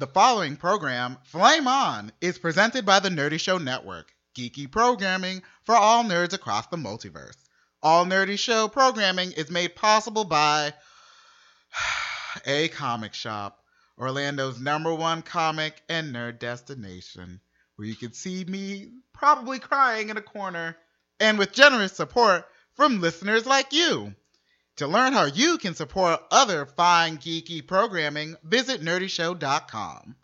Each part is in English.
The following program, Flame On, is presented by the Nerdy Show Network, geeky programming for all nerds across the multiverse. All Nerdy Show programming is made possible by A Comic Shop, Orlando's #1 comic and nerd destination, where you can see me probably crying in a corner, and with generous support from listeners like you. To learn how you can support other fine geeky programming, visit nerdyshow.com.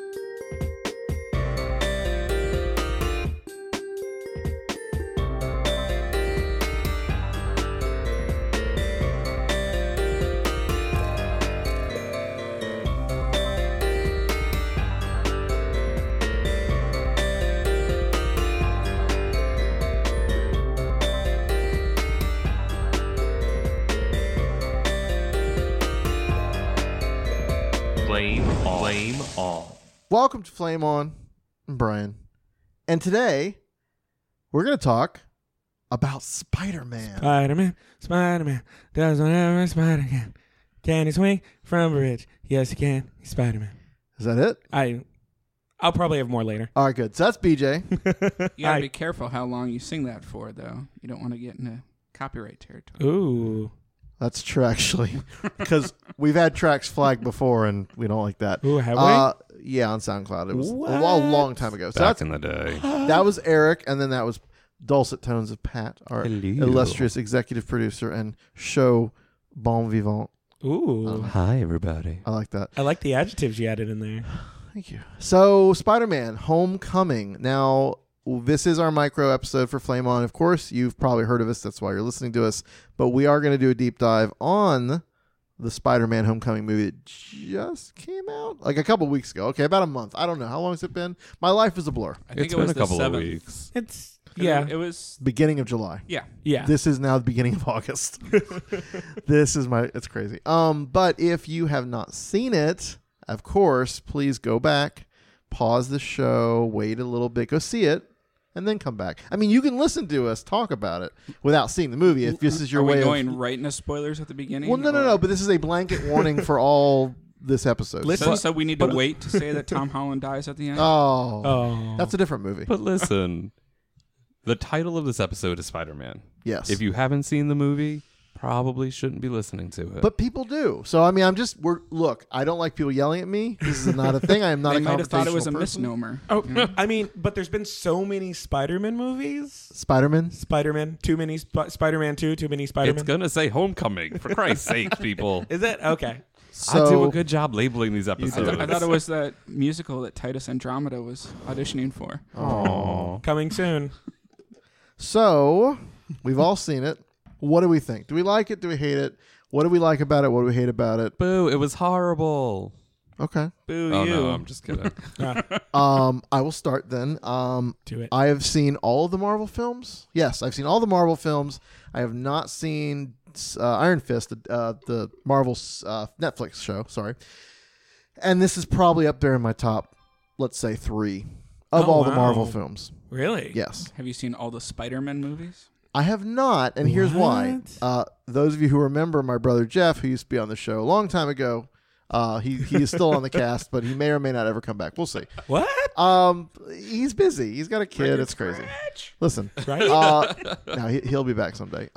Flame On. Welcome to Flame On. I'm Brian. And today, we're going to talk about Spider-Man. Spider-Man does whatever a spider can. Can he swing from a bridge? Yes, he can. He's Spider-Man. Is that it? I'll probably have more later. All right, good. So that's BJ. You gotta be careful how long you sing that for, though. You don't want to get into copyright territory. Ooh. That's true, actually. Because we've had tracks flagged before, and we don't like that. Ooh, have we? Yeah, on SoundCloud. It was a long time ago. So Back in the day. that was Eric, and then that was Dulcet Tones of Pat, our Hello. illustrious executive producer and show bon vivant. Ooh. Hi, everybody. I like that. I like the adjectives you added in there. Thank you. So, Spider-Man Homecoming. Now, this is our micro episode for Flame On. Of course, you've probably heard of us. That's why you're listening to us. But we are going to do a deep dive on the Spider-Man Homecoming movie that just came out like a couple weeks ago. Okay, about a month. I don't know. How long has it been? My life is a blur. I think It's it been was a couple the of 7th. weeks. It's, It was, Beginning of July. yeah. This is now the beginning of August. It's crazy. But if you have not seen it, of course, please go back, pause the show, wait a little bit, go see it, and then come back. I mean, you can listen to us talk about it without seeing the movie if this is your Are way we of... going right into spoilers at the beginning? Well, no, but this is a blanket warning for all this episode. So we need to wait to say that Tom Holland dies at the end? Oh. That's a different movie. But listen, the title of this episode is Spider-Man. Yes. If you haven't seen the movie, probably shouldn't be listening to it. But people do. So, I mean, look, I don't like people yelling at me. This is not a thing. I am not They a might have thought it was a confrontational person. misnomer. Oh, you know? I mean, but there's been so many Spider-Man movies. Spider-Man? Spider-Man, too many Spider-Man 2, too many Spider-Man. It's going to say Homecoming, for Christ's sake, people. Is it? Okay. So, I do a good job labeling these I episodes. thought it was that musical that Titus Andromeda was auditioning for. Aww. Coming soon. So, we've all seen it. What do we think? Do we like it? Do we hate it? What do we like about it? What do we hate about it? Boo, it was horrible. Okay. Boo Oh, you. no, I'm just kidding. I will start then. Do it. I have seen all of the Marvel films. Yes, I've seen all the Marvel films. I have not seen Iron Fist, the Marvel Netflix show. Sorry. And this is probably up there in my top, let's say, 3 of Oh, all the wow. Marvel films. Really? Yes. Have you seen all the Spider-Man movies? I have not, and here's why. What? Those of you who remember my brother Jeff, who used to be on the show a long time ago, he is still on the cast, but he may or may not ever come back. We'll see. What? He's busy. He's got a kid. It's crazy. Listen, Right? now he'll be back someday.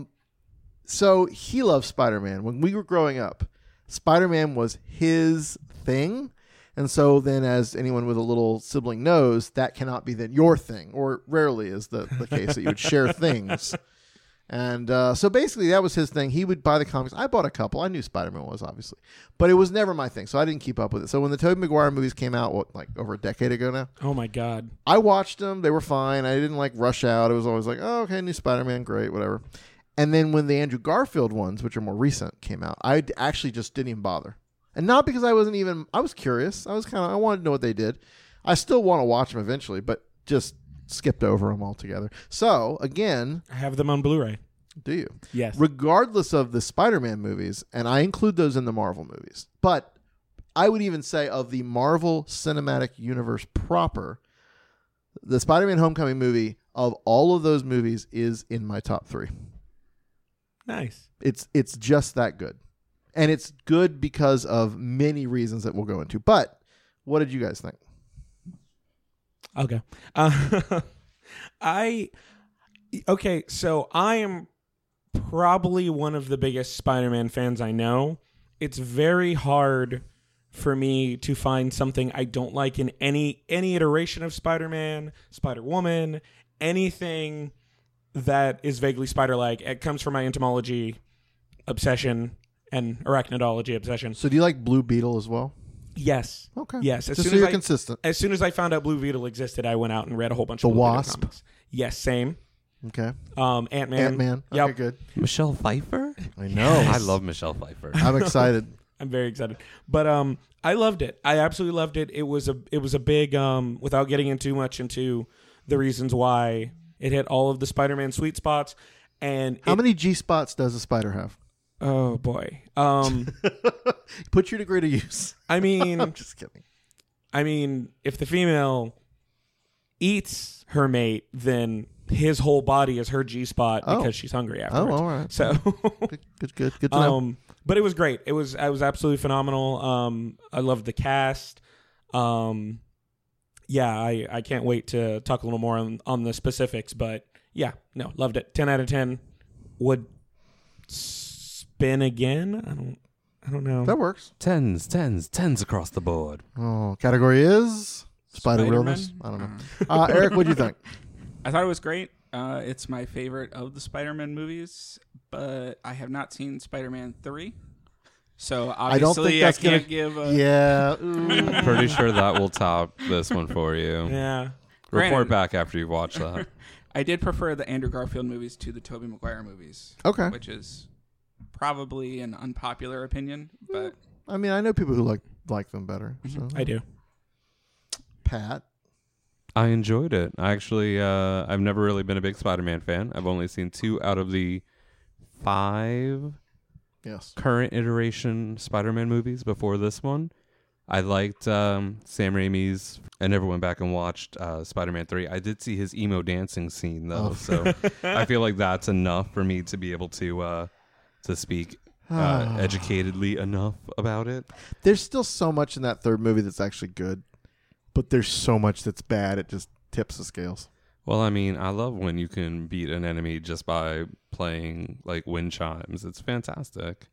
So he loves Spider-Man. When we were growing up, Spider-Man was his thing. And so then, as anyone with a little sibling knows, that cannot be then your thing, or rarely is the case that you would share things. And so basically, that was his thing. He would buy the comics. I bought a couple. I knew Spider-Man was, obviously. But it was never my thing, so I didn't keep up with it. So when the Tobey Maguire movies came out, over a decade ago now, Oh, my God. I watched them. They were fine. I didn't, rush out. It was always like, oh, okay, new Spider-Man, great, whatever. And then when the Andrew Garfield ones, which are more recent, came out, I actually just didn't even bother. And not because I was curious. I wanted to know what they did. I still want to watch them eventually, but just skipped over them altogether. So, again, I have them on Blu-ray. do you? Yes. Regardless of the Spider-Man movies, and I include those in the Marvel movies, but I would even say of the Marvel Cinematic Universe proper, the Spider-Man Homecoming movie of all of those movies is in my top 3. Nice. It's just that good. And it's good because of many reasons that we'll go into. But What did you guys think? Okay. So I am probably one of the biggest Spider-Man fans I know. It's very hard for me to find something I don't like in any iteration of Spider-Man, Spider-Woman, anything that is vaguely spider-like. It comes from my entomology obsession and arachnidology obsession. So do you like Blue Beetle as well? Yes. Okay. Yes. Just so you're consistent. As soon as I found out Blue Beetle existed, I went out and read a whole bunch The of Blue Beetle Wasp? comics. Yes, same. Okay. Ant-Man. Ant-Man. Okay, Yep. good. Michelle Pfeiffer? I know. I love Michelle Pfeiffer. I'm excited. I'm very excited. But I loved it. I absolutely loved it. It was a big without getting in too much into the reasons why it hit all of the Spider-Man sweet spots. And How many G-spots does a spider have? Oh boy. Put your degree to use. I mean, I'm just kidding. if the female eats her mate, then his whole body is her G-spot because she's hungry afterwards. Oh, all right. So Good to know. but it was great. I was absolutely phenomenal. I loved the cast. I can't wait to talk a little more on the specifics, but yeah, no, loved it. 10 out of 10. Would spin again? I don't know. That works. Tens across the board. Oh, category is spider Spider-Man? realness. I don't know. Eric, what do you think? I thought it was great. It's my favorite of the Spider-Man movies, but I have not seen Spider-Man 3. So I don't obviously think that's can't gonna. give a... Yeah. Pretty sure that will top this one for you. Yeah. Report Granted. back after you watch that. I did prefer the Andrew Garfield movies to the Tobey Maguire movies. Okay. Which is probably an unpopular opinion, but I mean, I know people who like them better. So. I do. Pat. I enjoyed it. I actually, I've never really been a big Spider-Man fan. I've only seen 2 out of the 5 Yes. current iteration Spider-Man movies before this one. I liked Sam Raimi's. I never went back and watched Spider-Man 3. I did see his emo dancing scene though, so I feel like that's enough for me to be able to speak educatedly enough about it. There's still so much in that third movie that's actually good, but there's so much that's bad. It just tips the scales. Well, I mean, I love when you can beat an enemy just by playing like wind chimes. It's fantastic.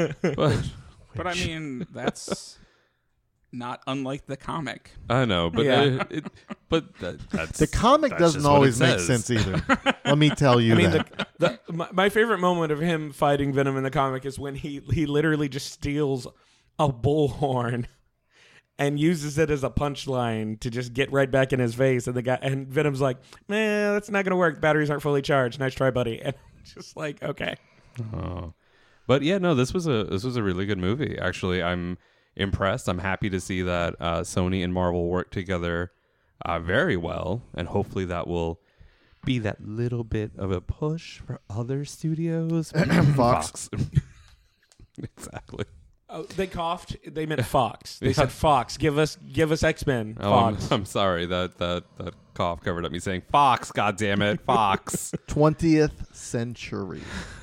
I mean that's not unlike the comic. I know, but Yeah. that's The comic that's doesn't just what always it make says. sense either. Let me tell you I mean, that. my favorite moment of him fighting Venom in the comic is when he literally just steals a bullhorn and uses it as a punchline to just get right back in his face. And Venom's like, man, that's not going to work. Batteries aren't fully charged. Nice try, buddy. And just like, okay. Oh. But yeah, no, this was a really good movie. Actually, I'm impressed. I'm happy to see that Sony and Marvel work together very well, and hopefully that will be that little bit of a push for other studios. Fox. Exactly. Oh, they coughed. They meant Fox. They said, Fox, give us X-Men. Oh, Fox. I'm sorry that cough covered up me saying Fox. God damn it, Fox. 20th century.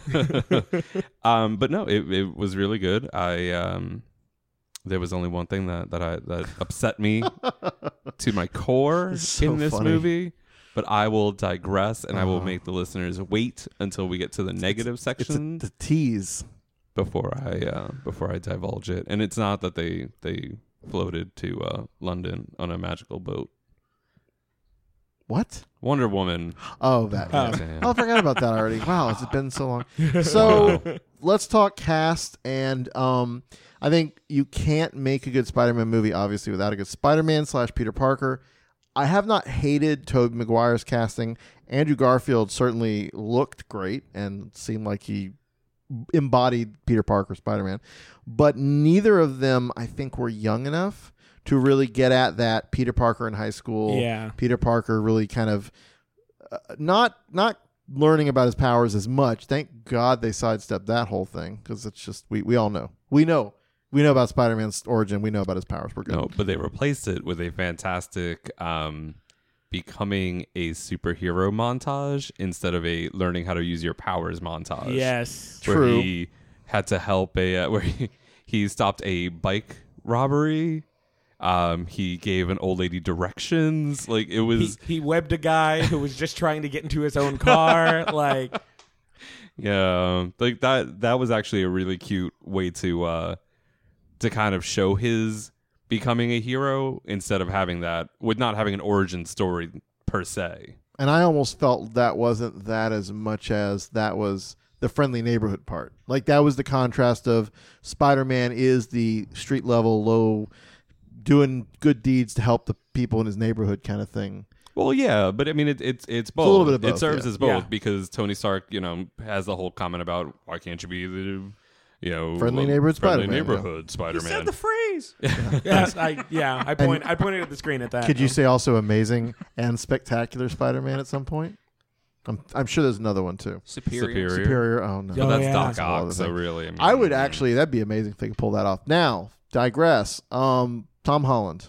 But no, it was really good. There was only one thing that upset me to my core It's so in this funny. movie, but I will digress and I will make the listeners wait until we get to the negative section The tease. before I divulge it. And it's not that they floated to London on a magical boat. What? Wonder Woman. Oh, that. Oh. yes. Damn. Oh, I forgot about that already. Wow, it's been so long. So let's talk cast. And I think you can't make a good Spider-Man movie, obviously, without a good Spider-Man / Peter Parker. I have not hated Tobey Maguire's casting. Andrew Garfield certainly looked great and seemed like he embodied Peter Parker Spider-Man. But neither of them, I think, were young enough to really get at that Peter Parker in high school. Yeah. Peter Parker really kind of not learning about his powers as much. Thank God they sidestepped that whole thing, because it's just we all know. We know about Spider-Man's origin. We know about his powers. We're good. No, but they replaced it with a fantastic becoming a superhero montage instead of a learning how to use your powers montage. Yes. Where True. he had to help where he stopped a bike robbery He gave an old lady directions. Like it was. He webbed a guy who was just trying to get into his own car. Like, Yeah, like that was actually a really cute way to kind of show his becoming a hero instead of having that with not having an origin story per se. And I almost felt that wasn't that as much as that was the friendly neighborhood part. Like that was the contrast of Spider-Man is the street level, low, doing good deeds to help the people in his neighborhood kind of thing. Well, yeah, but I mean, it's both. a little bit of both, It serves yeah. as both Yeah. because Tony Stark, has the whole comment about why can't you be the, Friendly neighborhood friendly Spider-Man, neighborhood He Spider-Man. said the phrase. I pointed at the screen at that. Could you say also amazing and spectacular Spider-Man at some point? I'm sure there's another one too. Superior. Superior. Oh no. But Oh, that's yeah. Doc That's a lot Ock, of so things. really, I would actually. That'd be amazing if they could pull that off. Now, digress. Tom Holland.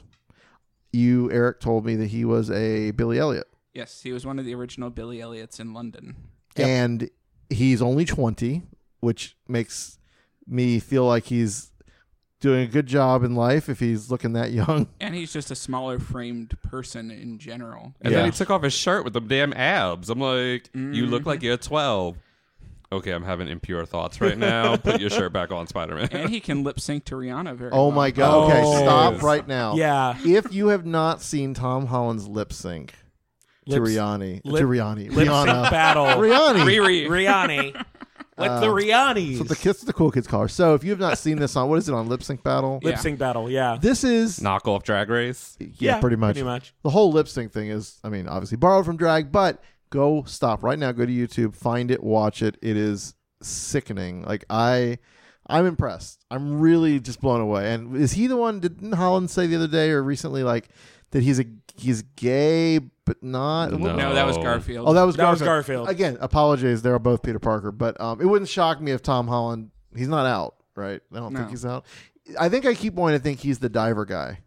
You, Eric, told me that he was a Billy Elliot, Yes, he was one of the original Billy Elliots in London. Yep. and he's only 20, which makes me feel like he's doing a good job in life if he's looking that young. And he's just a smaller framed person in general. And Yeah. then he took off his shirt with the damn abs. I'm like, you look like you're 12. Okay, I'm having impure thoughts right now. Put your shirt back on, Spider-Man. And he can lip sync to Rihanna very Oh well. my God! Okay, Oh. stop right now. Yeah. If you have not seen Tom Holland's lip sync to Lips- Rihanna, lip- Rihanna, Lip sync battle. Rihanna. Riri. Rihanna. Like the Rihannas. So that's what the cool kids call her. So if you have not seen this on, what is it on Lip Sync Battle? Yeah. Lip sync battle. Yeah. This is Knockoff Drag Race. yeah, pretty much. The whole lip sync thing is, I mean, obviously borrowed from drag, but go stop right now. Go to YouTube, find it, watch it. It is sickening. Like I'm impressed. I'm really just blown away. And is he the one? Didn't Holland say the other day or recently, like that he's gay but not? No. No, that was Garfield. Oh, that was That was Garfield. Garfield. Again, apologies. They're both Peter Parker, but it wouldn't shock me if Tom Holland. He's not out, right? I don't think No. he's out. I think I keep wanting to think he's the diver guy.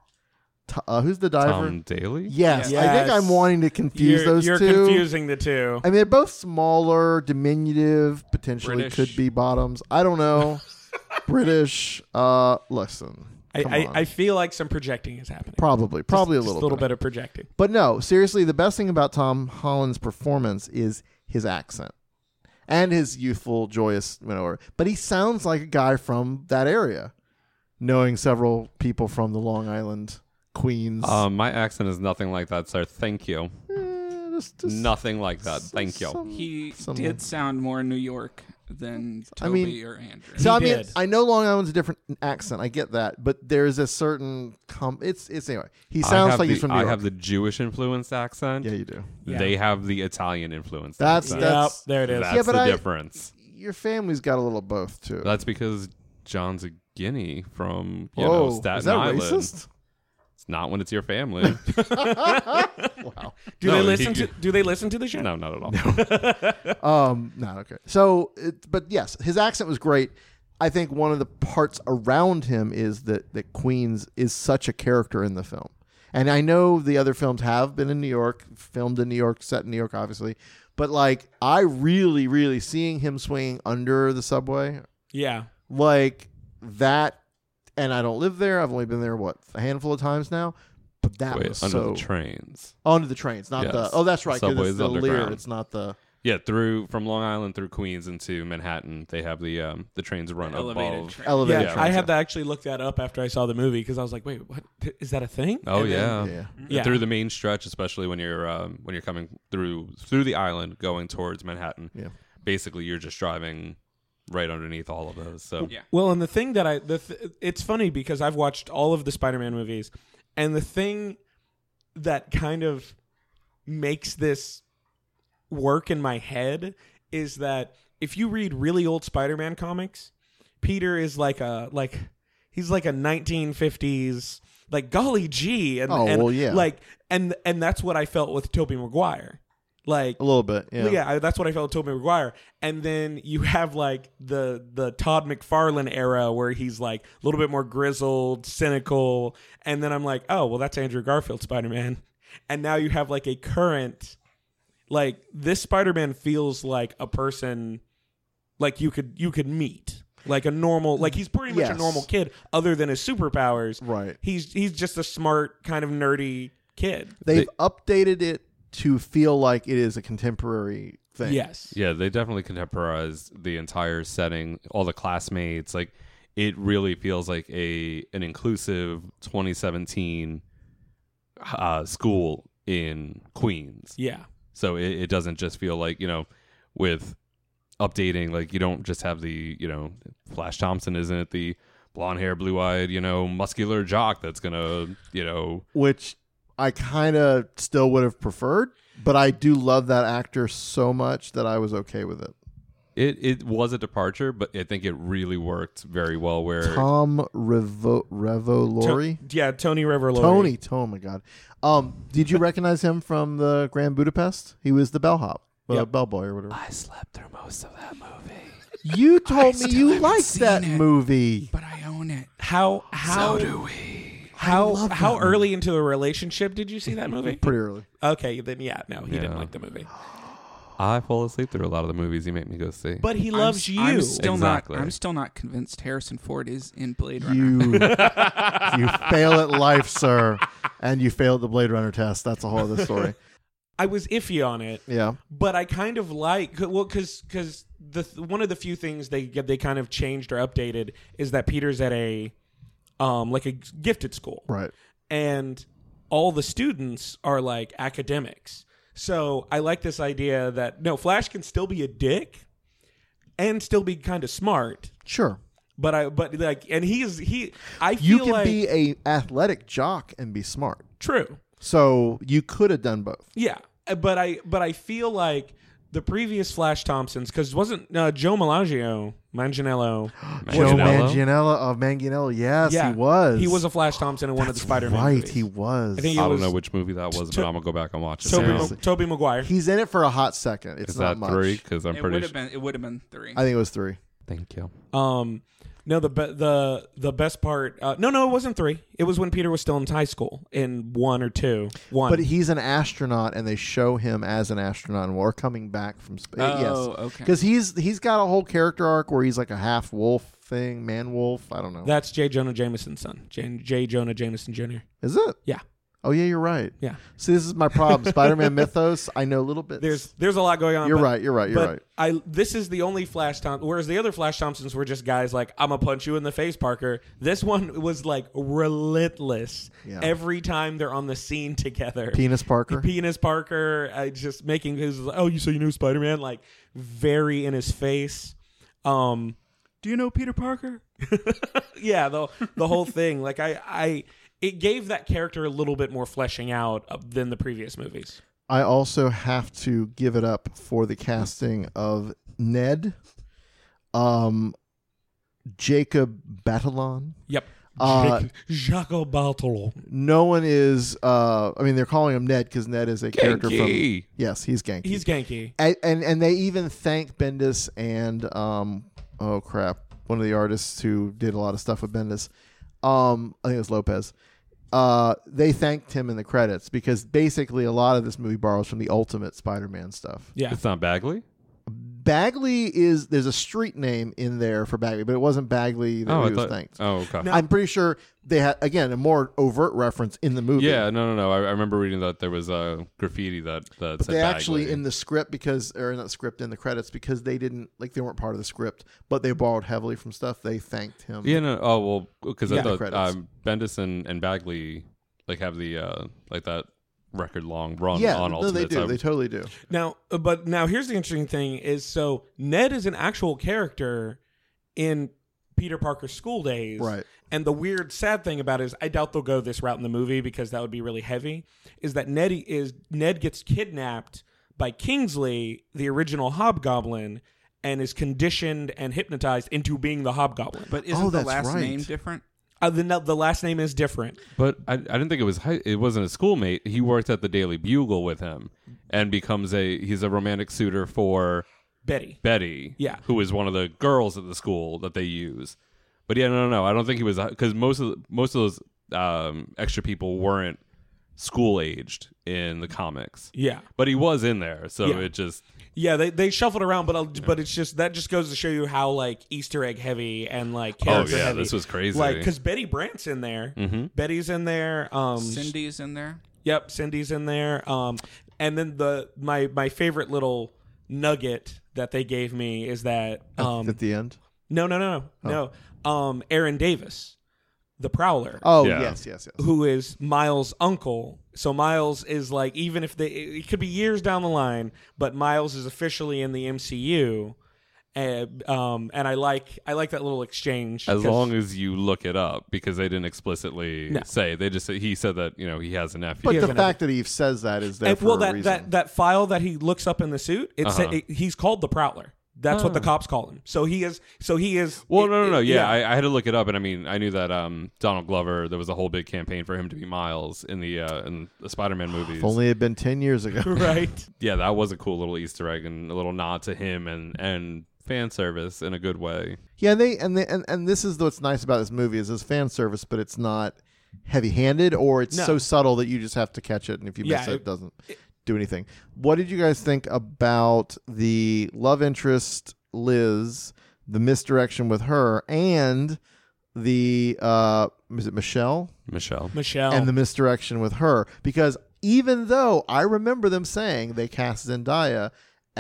Who's the diver? Tom Daly? Yes, Yes. I think I'm wanting to confuse those you're two. confusing the two. I mean, they're both smaller, diminutive, potentially British. could be bottoms. I don't know. British. Listen. Come on. I feel like some projecting is happening. Probably a Just little bit of projecting. But no, seriously, the best thing about Tom Holland's performance is his accent and his youthful, joyous, but he sounds like a guy from that area, knowing several people from the Long Island, Queens. My accent is nothing like that, sir. Thank you. Just Nothing like that. Thank you. He Some- did sound more New York than I Toby mean- or Andrew. So I mean, did. I know Long Island's a different accent. I get that, but there's a certain it's anyway. He sounds like he's from New I York. have the Jewish influenced accent. Yeah, you do. Yeah. They have the Italian influenced That's accent. Yep, there it is. That's Yeah, but the I- difference. Your family's got a little of both too. That's because John's a Guinea from Whoa, Staten is that Island. racist? It's not when it's your family. Wow. Do No, they he listen could- to? Do they listen to the show? no, not at all. No, okay. So, but yes, his accent was great. I think one of the parts around him is that Queens is such a character in the film. And I know the other films have been in New York, filmed in New York, set in New York, obviously. But like, I really, really seeing him swinging under the subway, Yeah. like that. And I don't live there. I've only been there, a handful of times now. But that Wait, was under so the trains. onto the trains, not Yes. the. Oh, that's right. 'Cause Subway's it's the Lear. underground. It's not the. Yeah, from Long Island through Queens into Manhattan, they have the trains run Elevated above. train. Elevated Yeah, trains, I had to actually look that up after I saw the movie because I was like, "Wait, what? Is that a thing?" Oh And then- yeah. Yeah. Yeah. Through the main stretch, especially when you're coming through the island going towards Manhattan. Yeah. Basically, you're just driving right underneath all of those. So Yeah. Well, and the thing that it's funny because I've watched all of the Spider-Man movies, and the thing that kind of makes this work in my head is that if you read really old Spider-Man comics, Peter is he's like a 1950s like golly gee, and, Oh, and well, yeah. like and that's what I felt with Tobey Maguire. Like A little bit. Yeah. that's what I felt with Tobey Maguire. And then you have like the Todd McFarlane era where he's like a little bit more grizzled, cynical, and then I'm like, oh well, that's Andrew Garfield Spider-Man. And now you have like a current, like this Spider-Man feels like a person like you could meet. like a normal, like he's pretty much a Yes. normal kid, other than his superpowers. Right. He's just a smart, kind of nerdy kid. They've updated it to feel like it is a contemporary thing. Yes. Yeah, they definitely contemporized the entire setting, all the classmates. Like, it really feels like an inclusive 2017 school in Queens. Yeah. So it doesn't just feel like, with updating, like, you don't just have the, Flash Thompson isn't the blonde hair, blue eyed, muscular jock that's gonna, Which I kind of still would have preferred, but I do love that actor so much that I was okay with it. It was a departure, but I think it really worked very well. Where Tom Revolori? Tony Revolori. Tony, oh my God. Did you recognize him from the Grand Budapest? He was the bellhop, Yep. bellboy or whatever. I slept through most of that movie. You told me still you haven't liked seen that it. movie. But I own it. How we? how early into the relationship did you see that movie? Pretty early. Okay, then he didn't Yeah. like the movie. I fall asleep through a lot of the movies you make me go see. But he loves you. I'm still Exactly. not. I'm still not convinced Harrison Ford is in Blade Runner. You fail at life, sir, and you failed the Blade Runner test. That's a whole other story. I was iffy on it. Yeah. But I kind of like because one of the few things they kind of changed or updated is that Peter's at a like a gifted school, Right. and all the students are like academics. So I like this idea that no, Flash can still be a dick and still be kind of smart. Sure. But I feel You can like be a athletic jock and be smart. true. So you could have done both. Yeah, but I feel like the previous Flash Thompsons, because wasn't Joe Manganiello Joe Manganiello? Manganiello, yes, yeah, he was. He was a Flash Thompson in one of the That's Spider-Man right, movies. he was. I think I it don't was know which movie that was, but I'm gonna go back and watch it. Seriously. Tobey Maguire. He's in it for a hot second. It's Is not that much. 3? Because I'm It pretty would have sure. been. It would have been 3. I think it was 3. Thank you. No, the best part. No, it wasn't 3. It was when Peter was still in high school in 1 or 2. 1. But he's an astronaut, and they show him as an astronaut, and we're coming back from space. Oh, yes, okay. because he's got a whole character arc where he's like a half wolf thing, man wolf. I don't know. That's J. Jonah Jameson's son, J. Jonah Jameson Jr. Is it? Yeah. Oh yeah, you're right. Yeah. See, this is my problem. Spider-Man mythos. I know a little bit. There's a lot going on. You're but- right. You're right. You're but right. This is the only Flash Thompson, whereas the other Flash Thompsons were just guys like, I'm going to punch you in the face, Parker. This one was like relentless Yeah. every time they're on the scene together. Penis Parker. Penis Parker, just making his, so you knew Spider-Man? Like, very in his face. Do you know Peter Parker? Yeah, the whole thing. Like, it gave that character a little bit more fleshing out than the previous movies. I also have to give it up for the casting of Ned, Jacob Batalon. Yep. Jacques Bartolo. No one is. I mean, they're calling him Ned because Ned is a character from. Genki. Yes, he's Genki. He's Genki. And they even thank Bendis and oh crap, one of the artists who did a lot of stuff with Bendis. I think it was Lopez. They thanked him in the credits because basically a lot of this movie borrows from the Ultimate Spider-Man stuff. Yeah. It's not Bagley. Bagley there's a street name in there for Bagley, but it wasn't Bagley that he was thanked. Oh, okay. No. I'm pretty sure they had, again, a more overt reference in the movie. Yeah, no. I remember reading that there was a graffiti that But said they actually Bagley. in the script in the credits because they weren't part of the script, but they borrowed heavily from stuff. They thanked him. Yeah, no. Oh, well, because Yeah, I thought credits. Bendis and Bagley like have the like that record long run Yeah, on no, Ultimate. they do. So They totally do. Now, here's the interesting thing is, so Ned is an actual character in Peter Parker's school days. Right. And the weird, sad thing about it is, I doubt they'll go this route in the movie because that would be really heavy, is that Ned gets kidnapped by Kingsley, the original Hobgoblin, and is conditioned and hypnotized into being the Hobgoblin. But isn't Oh, the that's last right. name different? The last name is different. But I didn't think it wasn't a schoolmate. He worked at the Daily Bugle with him and he's a romantic suitor for Betty. Yeah. who is one of the girls at the school that they use. But yeah, no. I don't think he was, because most of those extra people weren't school aged in the comics. Yeah. But he was in there, so Yeah. it just Yeah, they shuffled around, but it's just that just goes to show you how like Easter egg heavy and like character heavy. this was crazy. Like because Betty Brant's in there, Betty's in there, Cindy's in there. Yep, Cindy's in there. And then my favorite little nugget that they gave me is that at the end. no. Aaron Davis, the Prowler. Oh Yeah. yes. Who is Miles' uncle. So Miles is like, even if it could be years down the line, but Miles is officially in the MCU. And I like that little exchange. as long as you look it up, because they didn't explicitly No. say. They just he said that he has a nephew. But He the has fact that he says that is there and, for well, a that, reason. that file that he looks up in the suit, he's called the Prowler. That's what the cops call him. So he is. Well, no. Yeah, I had to look it up, and I mean, I knew that Donald Glover. There was a whole big campaign for him to be Miles in the Spider-Man movies. If only it had been 10 years ago. right. Yeah, that was a cool little Easter egg and a little nod to him and fan service in a good way. Yeah, and this is what's nice about this movie is it's fan service, but it's not heavy-handed or it's No. so subtle that you just have to catch it, and if you miss Yeah, it doesn't do anything. What did you guys think about the love interest Liz, the misdirection with her, and the is it Michelle? Michelle. And the misdirection with her? Because even though I remember them saying they cast Zendaya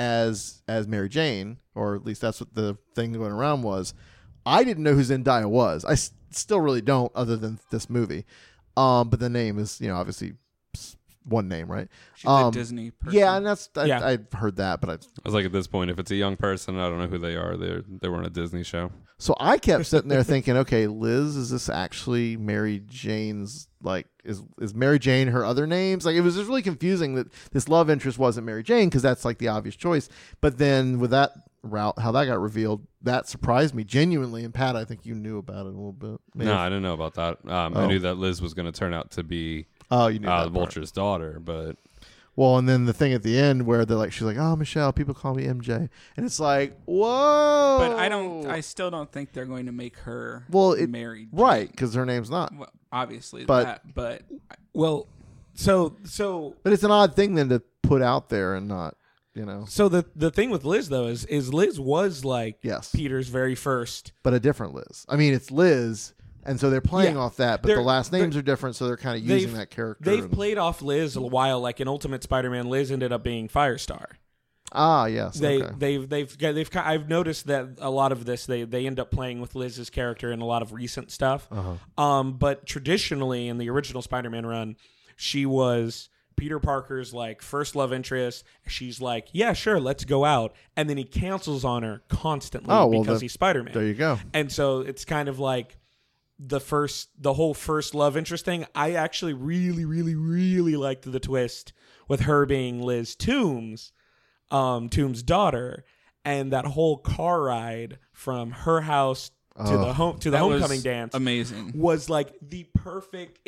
as Mary Jane, or at least that's what the thing going around was, I didn't know who Zendaya was. I still really don't, other than this movie. But the name is, obviously one name, right? She's a Disney person. Yeah, and that's Yeah. I've heard that, but I was like, at this point, if it's a young person, I don't know who they are. They were on a Disney show. so I kept sitting there thinking, okay, Liz, is this actually Mary Jane's, like, is Mary Jane her other names? Like, it was just really confusing that this love interest wasn't Mary Jane, because that's like the obvious choice. But then with that route, how that got revealed, that surprised me genuinely. And Pat, I think you knew about it a little bit. Maybe. No, I didn't know about that. I knew that Liz was going to turn out to be You knew that part. Vulture's daughter, but Well, and then the thing at the end where they're like, she's like, "Oh, Michelle, people call me MJ," and it's like, whoa. But I still don't think they're going to make her Mary Jane. right, because her name's not. Well, obviously But- that, but Well, so But it's an odd thing then to put out there and not, so the thing with Liz though is Liz was like Yes. Peter's very first. but a different Liz. I mean, it's Liz, and so they're playing Yeah. off that, but They're- the last names they're- are different, so they're kind of using that character. They've and- played off Liz a while. Like in Ultimate Spider-Man, Liz ended up being Firestar. yes. okay. They've I've noticed that a lot of this they end up playing with Liz's character in a lot of recent stuff. But traditionally in the original Spider-Man run, she was Peter Parker's like first love interest. She's like, yeah, sure, let's go out, and then he cancels on her constantly because he's Spider-Man. There you go. And so it's kind of like the whole first love interest thing. I actually really, really, really liked the twist with her being Liz Toombs' daughter, and that whole car ride from her house to the that was homecoming dance amazing. was like the perfect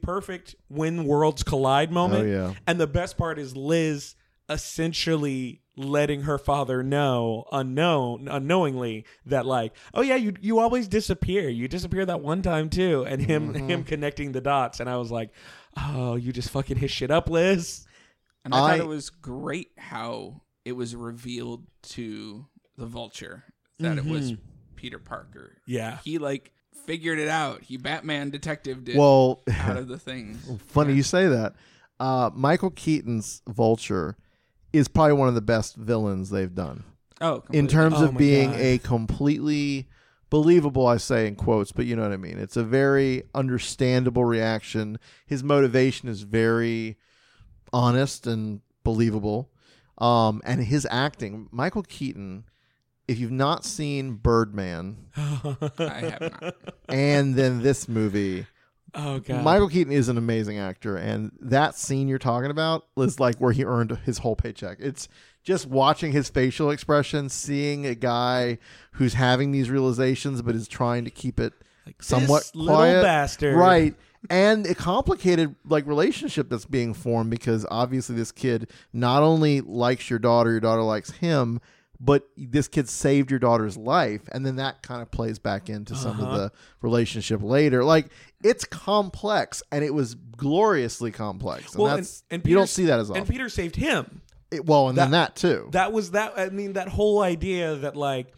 when worlds collide moment. Oh, yeah. And the best part is Liz essentially letting her father know unknowingly that like, oh yeah, you always disappear. You disappear that one time too. And him connecting the dots. And I was like, oh, you just fucking his shit up, Liz. And I thought it was great how it was revealed to the Vulture that it was Peter Parker. Yeah. He like figured it out. He Batman detectived it Well, out of the things. funny you say that. Michael Keaton's Vulture is probably one of the best villains they've done. Oh, In completely. terms Oh of my being God. a completely believable, I say in quotes, but you know what I mean. It's a very understandable reaction. His motivation is very honest and believable. And his acting, Michael Keaton, if you've not seen Birdman I have not. and then this movie, Oh god. Michael Keaton is an amazing actor, and that scene you're talking about is like where he earned his whole paycheck. It's just watching his facial expression, seeing a guy who's having these realizations but is trying to keep it somewhat this little quiet, bastard. right? And a complicated like relationship that's being formed because obviously this kid not only likes your daughter likes him, but this kid saved your daughter's life, and then that kind of plays back into some of the relationship later. Like, it's complex, and it was gloriously complex. And that's and you don't Peter- see that as often. And Peter saved him. Then that too. That was that. I mean, that whole idea that like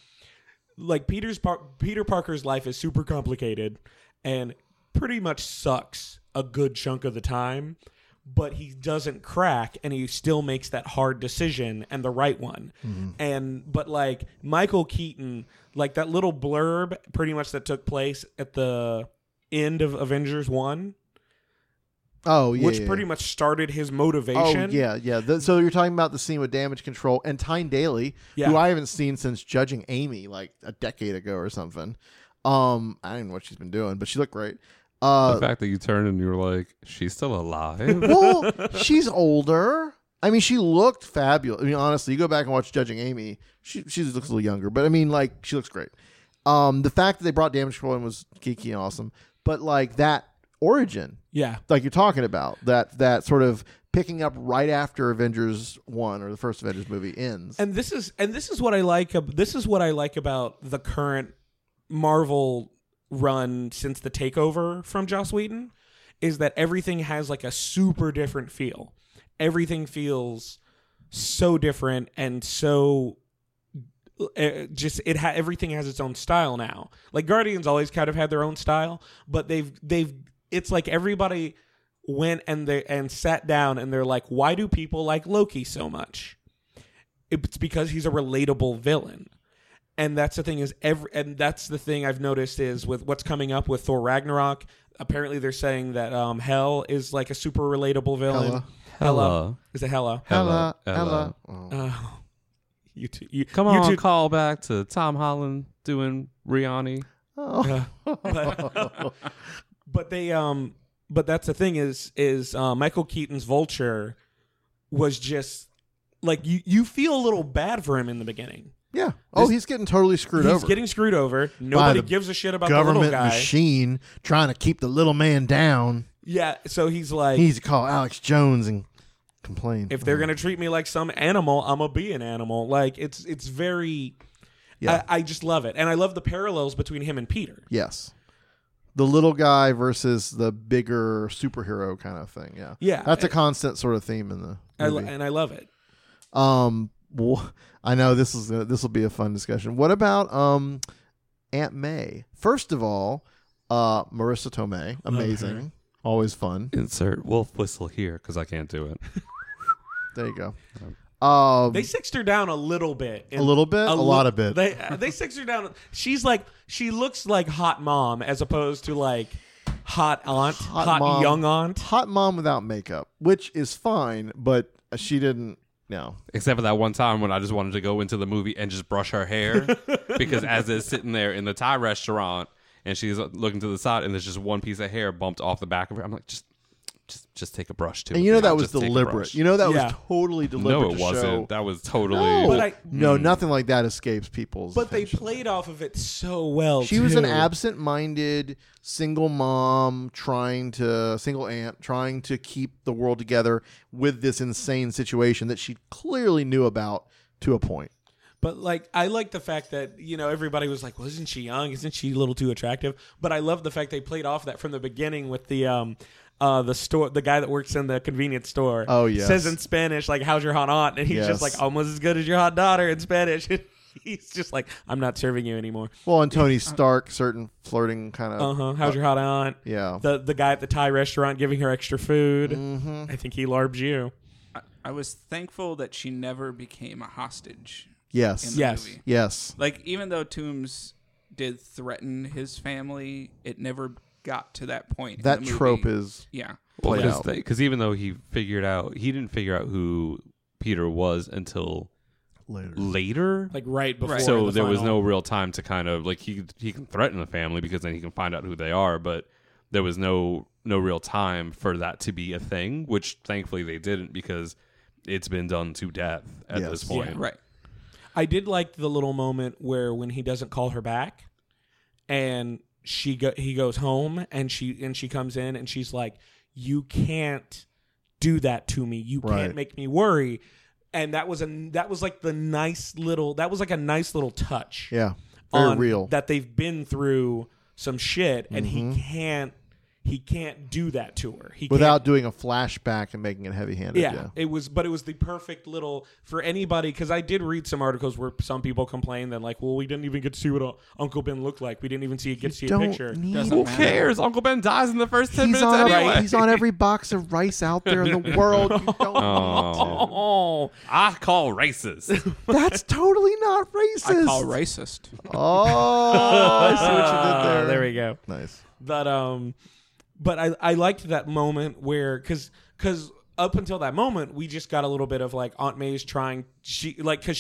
Peter Parker's life is super complicated and pretty much sucks a good chunk of the time, but he doesn't crack, and he still makes that hard decision and the right one. But like Michael Keaton, like that little blurb pretty much that took place at the end of Avengers 1. Oh, yeah. Which pretty much started his motivation. Oh, yeah. So you're talking about the scene with Damage Control and Tyne Daly, Yeah. who I haven't seen since Judging Amy like a decade ago or something. I don't even know what she's been doing, but she looked great. The fact that you turned and you were like, she's still alive. Well, she's older. I mean, she looked fabulous. I mean, honestly, you go back and watch Judging Amy, she looks a little younger, but I mean, like, she looks great. The fact that they brought Damage Control in was geeky and awesome, but like that origin, Yeah. like you're talking about, that sort of picking up right after Avengers 1 or the first Avengers movie ends. And this is what I like. This is what I like about the current Marvel run since the takeover from Joss Whedon, is that everything has like a super different feel. Everything feels so different and so everything has its own style now. Like Guardians always kind of had their own style, but they've it's like everybody went and sat down and they're like, why do people like Loki so much? It's because he's a relatable villain. And that's the thing and that's the thing I've noticed is with what's coming up with Thor Ragnarok. Apparently they're saying that Hel is like a super relatable villain. Hela. Is it Hela? Hela. Oh. You two, Come you on, two- call back to Tom Holland doing Rihanna. Oh. But they but that's the thing is Michael Keaton's Vulture was just like you feel a little bad for him in the beginning. Yeah. Oh, he's getting totally screwed over. He's getting screwed over. Nobody the gives a shit about the little government guy. machine trying to keep the little man down. Yeah, so he's like, He needs to call Alex Jones and complain. if they're gonna treat me like some animal, I'm gonna be an animal. Like it's very. Yeah. I just love it, and I love the parallels between him and Peter. Yes. The little guy versus the bigger superhero kind of thing. Yeah. Yeah, That's a constant sort of theme in the movie. and I love it. Well, I know this will be a fun discussion. What about Aunt May? First of all, Marissa Tomei, amazing, always fun. Insert wolf whistle here because I can't do it. There you go. They sixed her down a little bit. A little bit, a lot of bit. They sixed her down. She looks like hot mom as opposed to like hot aunt, hot mom. young aunt. Hot mom without makeup, which is fine, but she didn't. No. Except for that one time when I just wanted to go into the movie and just brush her hair because as it's sitting there in the Thai restaurant and she's looking to the side and there's just one piece of hair bumped off the back of her, I'm like, just take a brush too. And you know that was Just take a deliberate. brush. You know that Yeah. was totally deliberate. No, it to wasn't. show- That was totally. No, But nothing like that escapes people's. But they attention. played off of it so well. She was an too. absent-minded single mom single aunt trying to keep the world together with this insane situation that she clearly knew about to a point. But like, I like the fact that everybody was like, "Well, isn't she young? Isn't she a little too attractive?" But I love the fact they played off that from the beginning with the store, the guy that works in the convenience store. Oh, yes. says in Spanish like, "How's your hot aunt?" And he's Yes. just like, "Almost as good as your hot daughter" in Spanish. He's just like, "I'm not serving you anymore." Well, and Tony Stark, certain flirting kind of. How's your hot aunt? Yeah. The guy at the Thai restaurant giving her extra food. Mm-hmm. I think he larbed you. I was thankful that she never became a hostage Yes. in the Yes. movie. Yes. Like, even though Toombs did threaten his family, it never got to that point. That in the movie. trope is Yeah. played out. Because even though he didn't figure out who Peter was until later. Like right before. So the there was final- no real time to kind of like he can threaten the family because then he can find out who they are, but there was no real time for that to be a thing, which thankfully they didn't because it's been done to death at Yes. this point. Yeah. Right. I did like the little moment where when he doesn't call her back, and he goes home, and she comes in, and she's like, "You can't do that to me. You Right. can't make me worry." And that was like a nice little touch. Yeah. Very on real. that they've been through some shit, and he can't do that to her. He Without can't, doing a flashback and making it heavy-handed. yeah, it was the perfect little for anybody, because I did read some articles where some people complained that like, well, we didn't even get to see what Uncle Ben looked like. We didn't even get to see a picture. Who cares? Uncle Ben dies in the first 10 minutes anyway. He's on every box of rice out there in the world. You don't Oh, I call racist. That's totally not racist. I call racist. Oh, I see what you did there. There we go. Nice. But I liked that moment where because up until that moment we just got a little bit of like Aunt May's trying because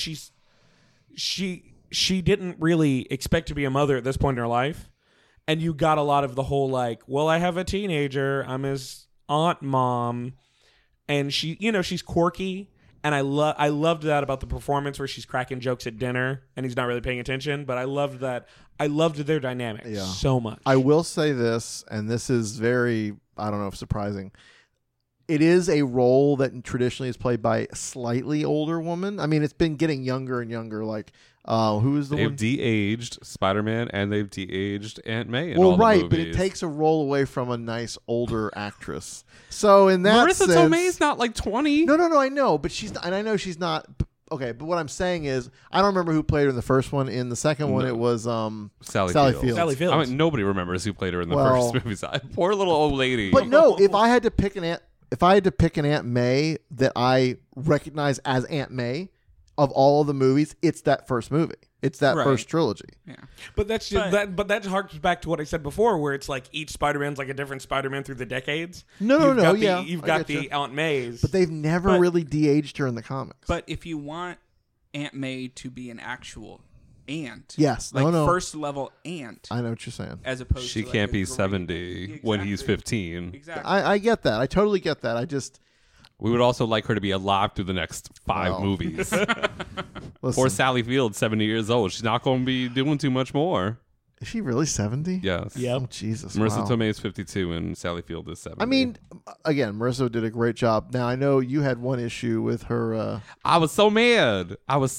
she didn't really expect to be a mother at this point in her life, and you got a lot of the whole like, well, I have a teenager, I'm his aunt mom, and she's quirky. And I loved that about the performance where she's cracking jokes at dinner and he's not really paying attention. But I loved their dynamic so much. I will say this, and this is very, I don't know if surprising. It is a role that traditionally is played by a slightly older woman. I mean, it's been getting younger and younger. Like, who is the They've one? de-aged Spider-Man and they've de-aged Aunt May in all Well, the right, movies. but it takes a role away from a nice older actress. So in that Marissa sense, Tomei's not like 20. No, I know, but she's not, and I know she's not. Okay, but what I'm saying is, I don't remember who played her in the first one. In the second one, it was Sally Fields. Fields. Sally Fields. I mean, nobody remembers who played her in the Well- first movies. Poor little old lady. But no, if I had to pick an Aunt May that I recognize as Aunt May of all of the movies, it's that first movie. It's that Right. first trilogy. Yeah. But that's just, that harks back to what I said before, where it's like each Spider-Man's like a different Spider-Man through the decades. No, yeah, you've I got get the you. Aunt Mays, But they've never But- really de-aged her in the comics. But if you want Aunt May to be an actual aunt, Yes. like No. first level aunt, I know what you're saying. as opposed she to like can't a be great- 70 when he's Exactly. 15. Exactly. I get that. I totally get that. I just We would also like her to be alive through the next 5 Well. movies. listen. Poor Sally Fields, 70 years old. She's not going to be doing too much more. Is she really 70? Yes. Yep. Oh Jesus. Marissa wow. Tomei is 52 and Sally Field is 70. I mean, again, Marissa did a great job. Now I know you had one issue with her. I was so mad.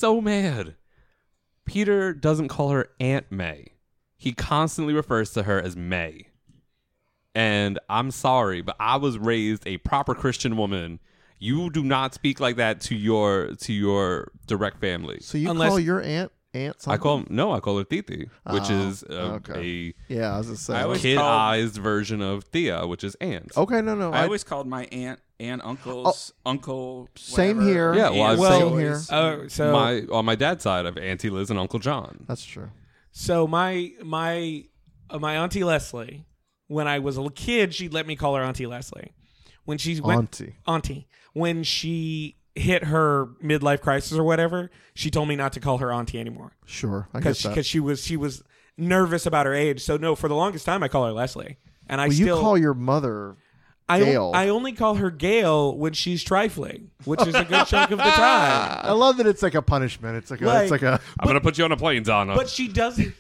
Peter doesn't call her Aunt May. He constantly refers to her as May. And I'm sorry, but I was raised a proper Christian woman. You do not speak like that to your direct family. So you Unless- call your aunt something? I call her Titi, which Oh, is okay. a Yeah, I was just I saying. always- kid-ized version of Thea, which is aunt. Okay, no. I always called my aunt and uncle's uncle. Same whatever, here. Yeah, well, aunt I've same boys. here. so on my dad's side, I have Auntie Liz and Uncle John. That's true. So my Auntie Leslie, when I was a little kid, she'd let me call her Auntie Leslie. When she went Auntie. when she hit her midlife crisis or whatever, she told me not to call her Auntie anymore Sure, I get that. because she was nervous about her age. So no, for the longest time I call her Leslie, and I Well, you still call your mother Gail. I only call her Gail when she's trifling, which is a good chunk of the time. I love that it's like a punishment. It's like a. I'm going to put you on a plane, Donna. But she doesn't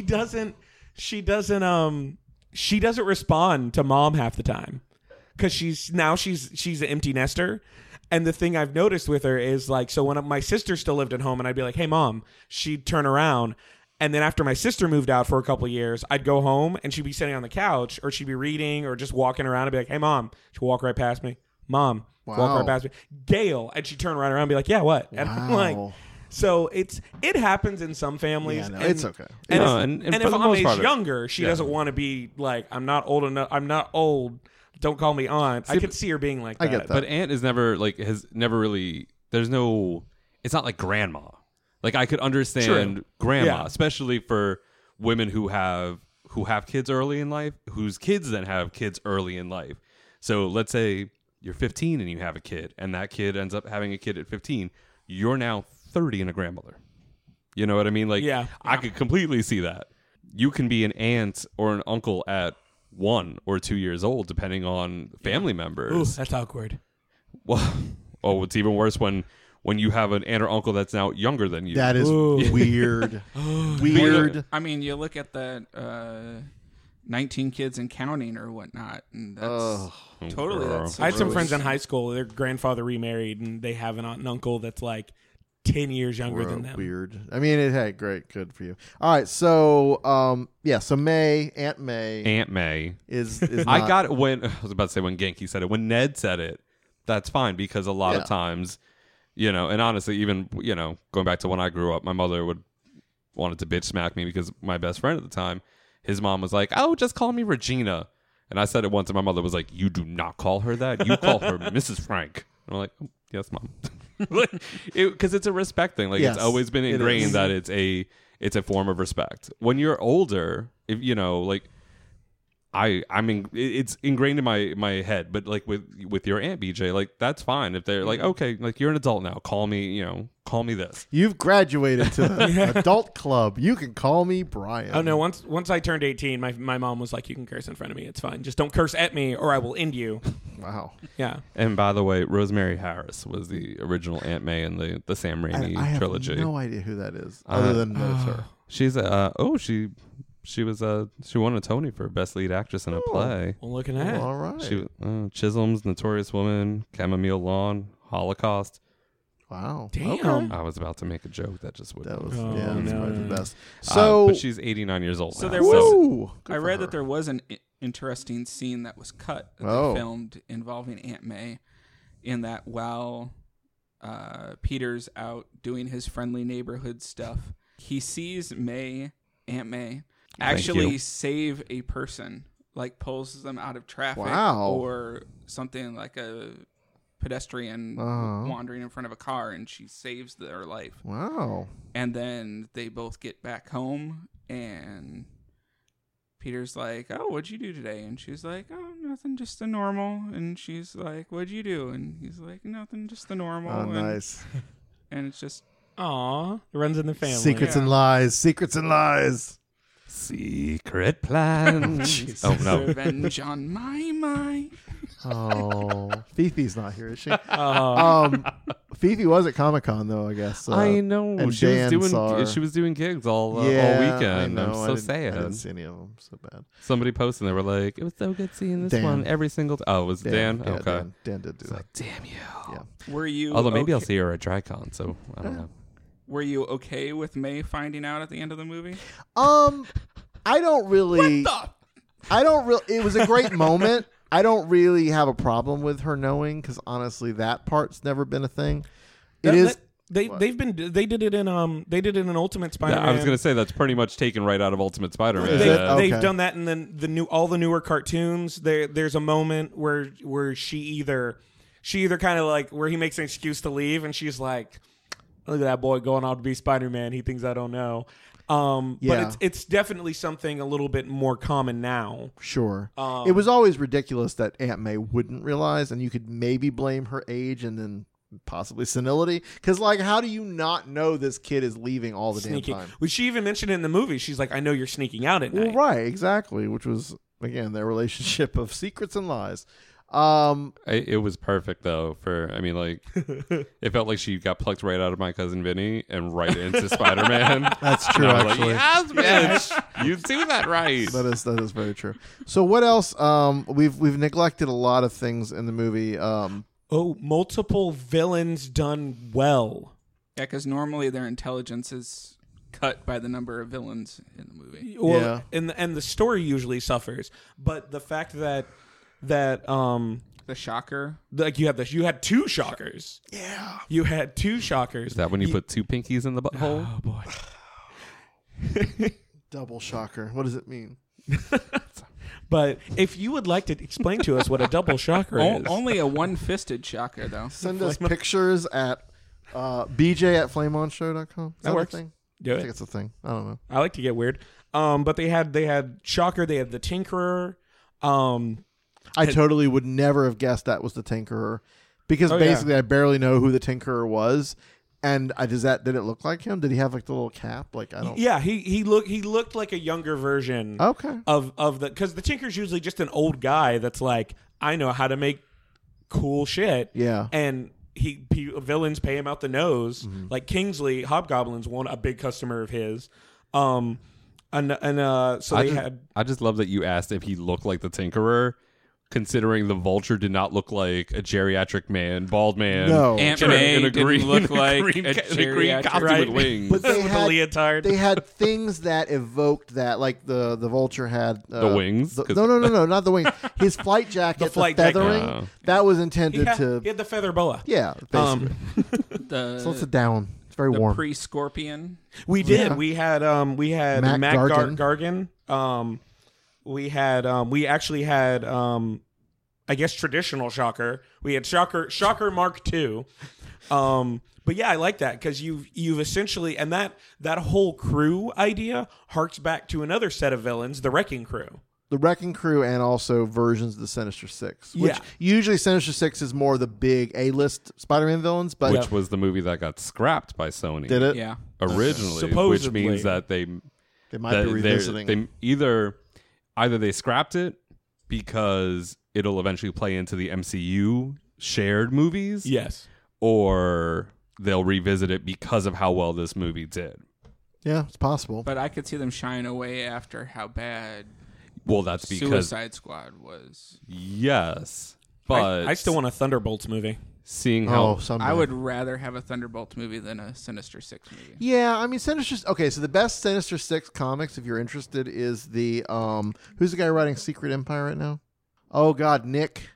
respond to mom half the time because she's an empty nester. And the thing I've noticed with her is like, so when my sister still lived at home and I'd be like, hey mom, she'd turn around. And then after my sister moved out for a couple of years, I'd go home and she'd be sitting on the couch or she'd be reading or just walking around and be like, hey mom, she'd walk right past me. Mom, walk Wow. right past me. Gail. And she'd turn right around and be like, yeah, what? And I'm like, Wow. so it happens in some families. Yeah, no, and, it's okay. And, No, if, and and for if the most Ame's part, younger, she yeah. doesn't want to be like, I'm not old enough. I'm not old. Don't call me aunt. I could see her being like that. I get that. But aunt is never has never really. There's no. It's not like grandma. Like I could understand True. grandma, Yeah. especially for women who have kids early in life, whose kids then have kids early in life. So let's say you're 15 and you have a kid, and that kid ends up having a kid at 15. You're now 30 and a grandmother. You know what I mean? Like, Yeah. I could completely see that. You can be an aunt or an uncle at 1 or 2 years old, depending on family members. Ooh, that's awkward. Well, it's even worse when you have an aunt or uncle that's now younger than you. That is Ooh. weird. Weird. I mean, you look at 19 kids and counting or whatnot. And that's Oh, totally. girl. That's I had some gross. friends in high school. Their grandfather remarried, and they have an aunt and uncle that's like 10 years younger than them. weird. I mean, hey, great, good for you. All right, so so Aunt May is not, I got it when I was about to say when Genki said it. When Ned said it, that's fine because a lot Yeah. of times, and honestly, even going back to when I grew up, my mother wanted to bitch smack me because my best friend at the time, his mom was like, "Oh, just call me Regina," and I said it once, and my mother was like, "You do not call her that. You call her Mrs. Frank." And I'm like, oh, "Yes, mom," because it's a respect thing. Like Yes, it's always been it ingrained is. that it's a form of respect. When you're older, if I mean, it's ingrained in my head, but like with your Aunt BJ, like that's fine if they're like, okay, like you're an adult now, call me this. You've graduated to the adult club. You can call me Brian. Oh no! Once I turned 18, my mom was like, "You can curse in front of me. It's fine. Just don't curse at me, or I will end you." Wow. Yeah. And by the way, Rosemary Harris was the original Aunt May in the Sam Raimi I have trilogy. no idea who that is, other than that it's her. She's she won a Tony for best lead actress in a play. Well, look at that. All right. She Chisholm's Notorious Woman, Chamomile Lawn, Holocaust. Wow. Damn. Okay. I was about to make a joke that just wouldn't. That was Oh, that's no. probably the best. So, but she's 89 years old. So now, there was- woo, good I for read her. that there was an interesting scene that was cut that Oh. they filmed involving Aunt May, in that while Peter's out doing his friendly neighborhood stuff, he sees Aunt May, actually you. save a person, like pulls them out of traffic Wow. or something like a pedestrian Uh-huh. wandering in front of a car, and she saves their life. Wow. And then they both get back home, and Peter's like, "Oh, what'd you do today?" And she's like, "Oh, nothing, just the normal." And she's like, "What'd you do?" And he's like, "Nothing, just the normal." Oh, and, nice. And it's just, Aw, it runs in the family. Secrets Yeah. and lies. Secrets and lies. Secret plans. Oh no. revenge on my mind. Oh, Fifi's not here, is she? Oh, Fifi was at Comic-Con though, I guess. I know and she Dan was saw her. doing. She was doing gigs all yeah, weekend. I know. I'm so I sad. didn't see any of them. So bad. Somebody posted. They were like, "It was so good seeing this Dan. one every single." Oh, it was Dan. Yeah, Okay. Dan did do It's that. like, damn you. Yeah. Were you? Although maybe I'll okay- see her at DryCon, so I don't know. Were you okay with May finding out at the end of the movie? I don't really. I don't really. It was a great moment. I don't really have a problem with her knowing because honestly, that part's never been a thing. It is. They did it in Ultimate Spider-Man. I was gonna say that's pretty much taken right out of Ultimate Spider-Man. Is it? Okay. They've done that in all the newer cartoons. There's a moment where she either kind of like where he makes an excuse to leave, and she's like, "Look at that boy going on to be Spider-Man. He thinks I don't know." Yeah. But it's definitely something a little bit more common now. Sure. It was always ridiculous that Aunt May wouldn't realize, and you could maybe blame her age and then possibly senility. Because, like, how do you not know this kid is leaving all the Sneaking. damn time? Well, she even mentioned it in the movie. She's like, "I know you're sneaking out at Well, night." right, exactly. Which was, again, their relationship of secrets and lies. It was perfect though. It felt like she got plucked right out of My Cousin Vinny and right into Spider-Man. That's true, And I was actually. like, yes, bitch, you do that right. That is very true. So what else? We've neglected a lot of things in the movie. Multiple villains done well. Yeah, because normally their intelligence is cut by the number of villains in the movie. Well, and the story usually suffers, but the fact that The Shocker. like you had two shockers. Yeah. You had two shockers. Is that when you put two pinkies in the butthole? Oh boy. Double shocker. What does it mean? But if you would like to explain to us what a double shocker is. Only a one-fisted Shocker, though. Send us pictures at bj@flameonshow.com. Is that works. a thing? Do I think it. it's a thing. I don't know. I like to get weird. But they had Shocker, they had the Tinkerer. I totally would never have guessed that was the Tinkerer because Oh, yeah. basically I barely know who the Tinkerer was. And did it look like him? Did he have like the little cap? Like I don't. Yeah, he looked like a younger version Okay. of the, because the Tinker's usually just an old guy that's like, I know how to make cool shit. Yeah. And villains pay him out the nose. Mm-hmm. Like Kingsley, Hobgoblin's a big customer of his. So I just love that you asked if he looked like the Tinkerer, considering the Vulture did not look like a geriatric man, bald man. No. Aunt in a- May in a didn't green- look like green a ca- in a green geriatric- costume Right. with wings. But they with had a leotard. They had things that evoked that, like the Vulture had The wings? 'Cause- no, not the wings. His flight jacket, the flight jacket. feathering, Oh. that was he intended had to. the feather boa. Yeah, basically. So let's sit down. It's very the warm. pre-Scorpion. We did. Yeah. We had Matt Matt Gargan. Gargan. We actually had I guess traditional Shocker. We had Shocker Mark II. But yeah, I like that because you've essentially, and that whole crew idea harks back to another set of villains, the Wrecking Crew. The Wrecking Crew and also versions of the Sinister Six. Which Yeah. usually Sinister Six is more the big A-list Spider-Man villains, but which was the movie that got scrapped by Sony did it? Yeah. originally, which Supposedly. means that they They might be revisiting. they either they scrapped it because it'll eventually play into the MCU shared movies, Yes. or they'll revisit it because of how well this movie did. Yeah, it's possible. But I could see them shying away after how bad Well, that's because Suicide Squad was. yes, but I still want a Thunderbolts movie. seeing how someday. I would rather have a Thunderbolts movie than a Sinister Six movie. Yeah, I mean Sinister. Okay, so the best Sinister Six comics, if you're interested, is the who's the guy writing Secret Empire right now? Oh God, Nick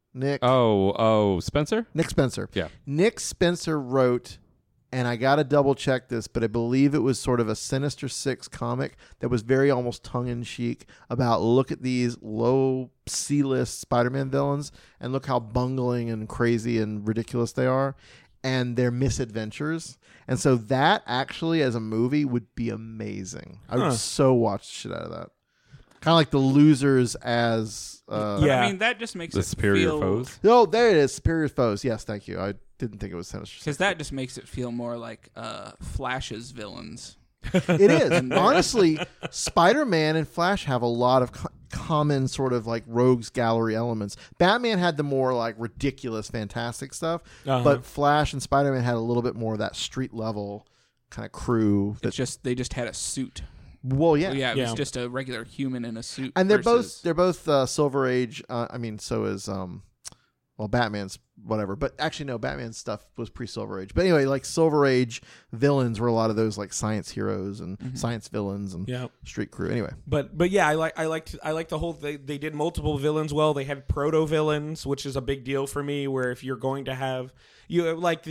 Spencer. Nick Spencer. Yeah. Nick Spencer wrote, and I got to double check this, but I believe it was sort of a Sinister Six comic that was very almost tongue in cheek about look at these low C-list Spider-Man villains and look how bungling and crazy and ridiculous they are and their misadventures. And so that actually as a movie would be amazing. I would so watch the shit out of that. Kind of like the Losers as Yeah. I mean, that just makes The it Superior feel, Foes. Oh, there it is. Superior Foes. Yes, thank you. I didn't think it was Sinister Six. Because that just makes it feel more like Flash's villains. It is. Honestly, Spider-Man and Flash have a lot of common sort of like rogues gallery elements. Batman had the more like ridiculous, fantastic stuff, but Flash and Spider-Man had a little bit more of that street level kind of crew. It's just they just had a suit. Well, yeah. Well, yeah, it Yeah. was just a regular human in a suit. And they're versus- both Silver Age. I mean, so is Batman's whatever. But actually, no, Batman's stuff was pre-Silver Age. But anyway, like Silver Age villains were a lot of those like science heroes and science villains and Yeah. street crew. Anyway, But yeah, I like the whole they did multiple villains well. They had proto villains, which is a big deal for me. Where if you're going to have you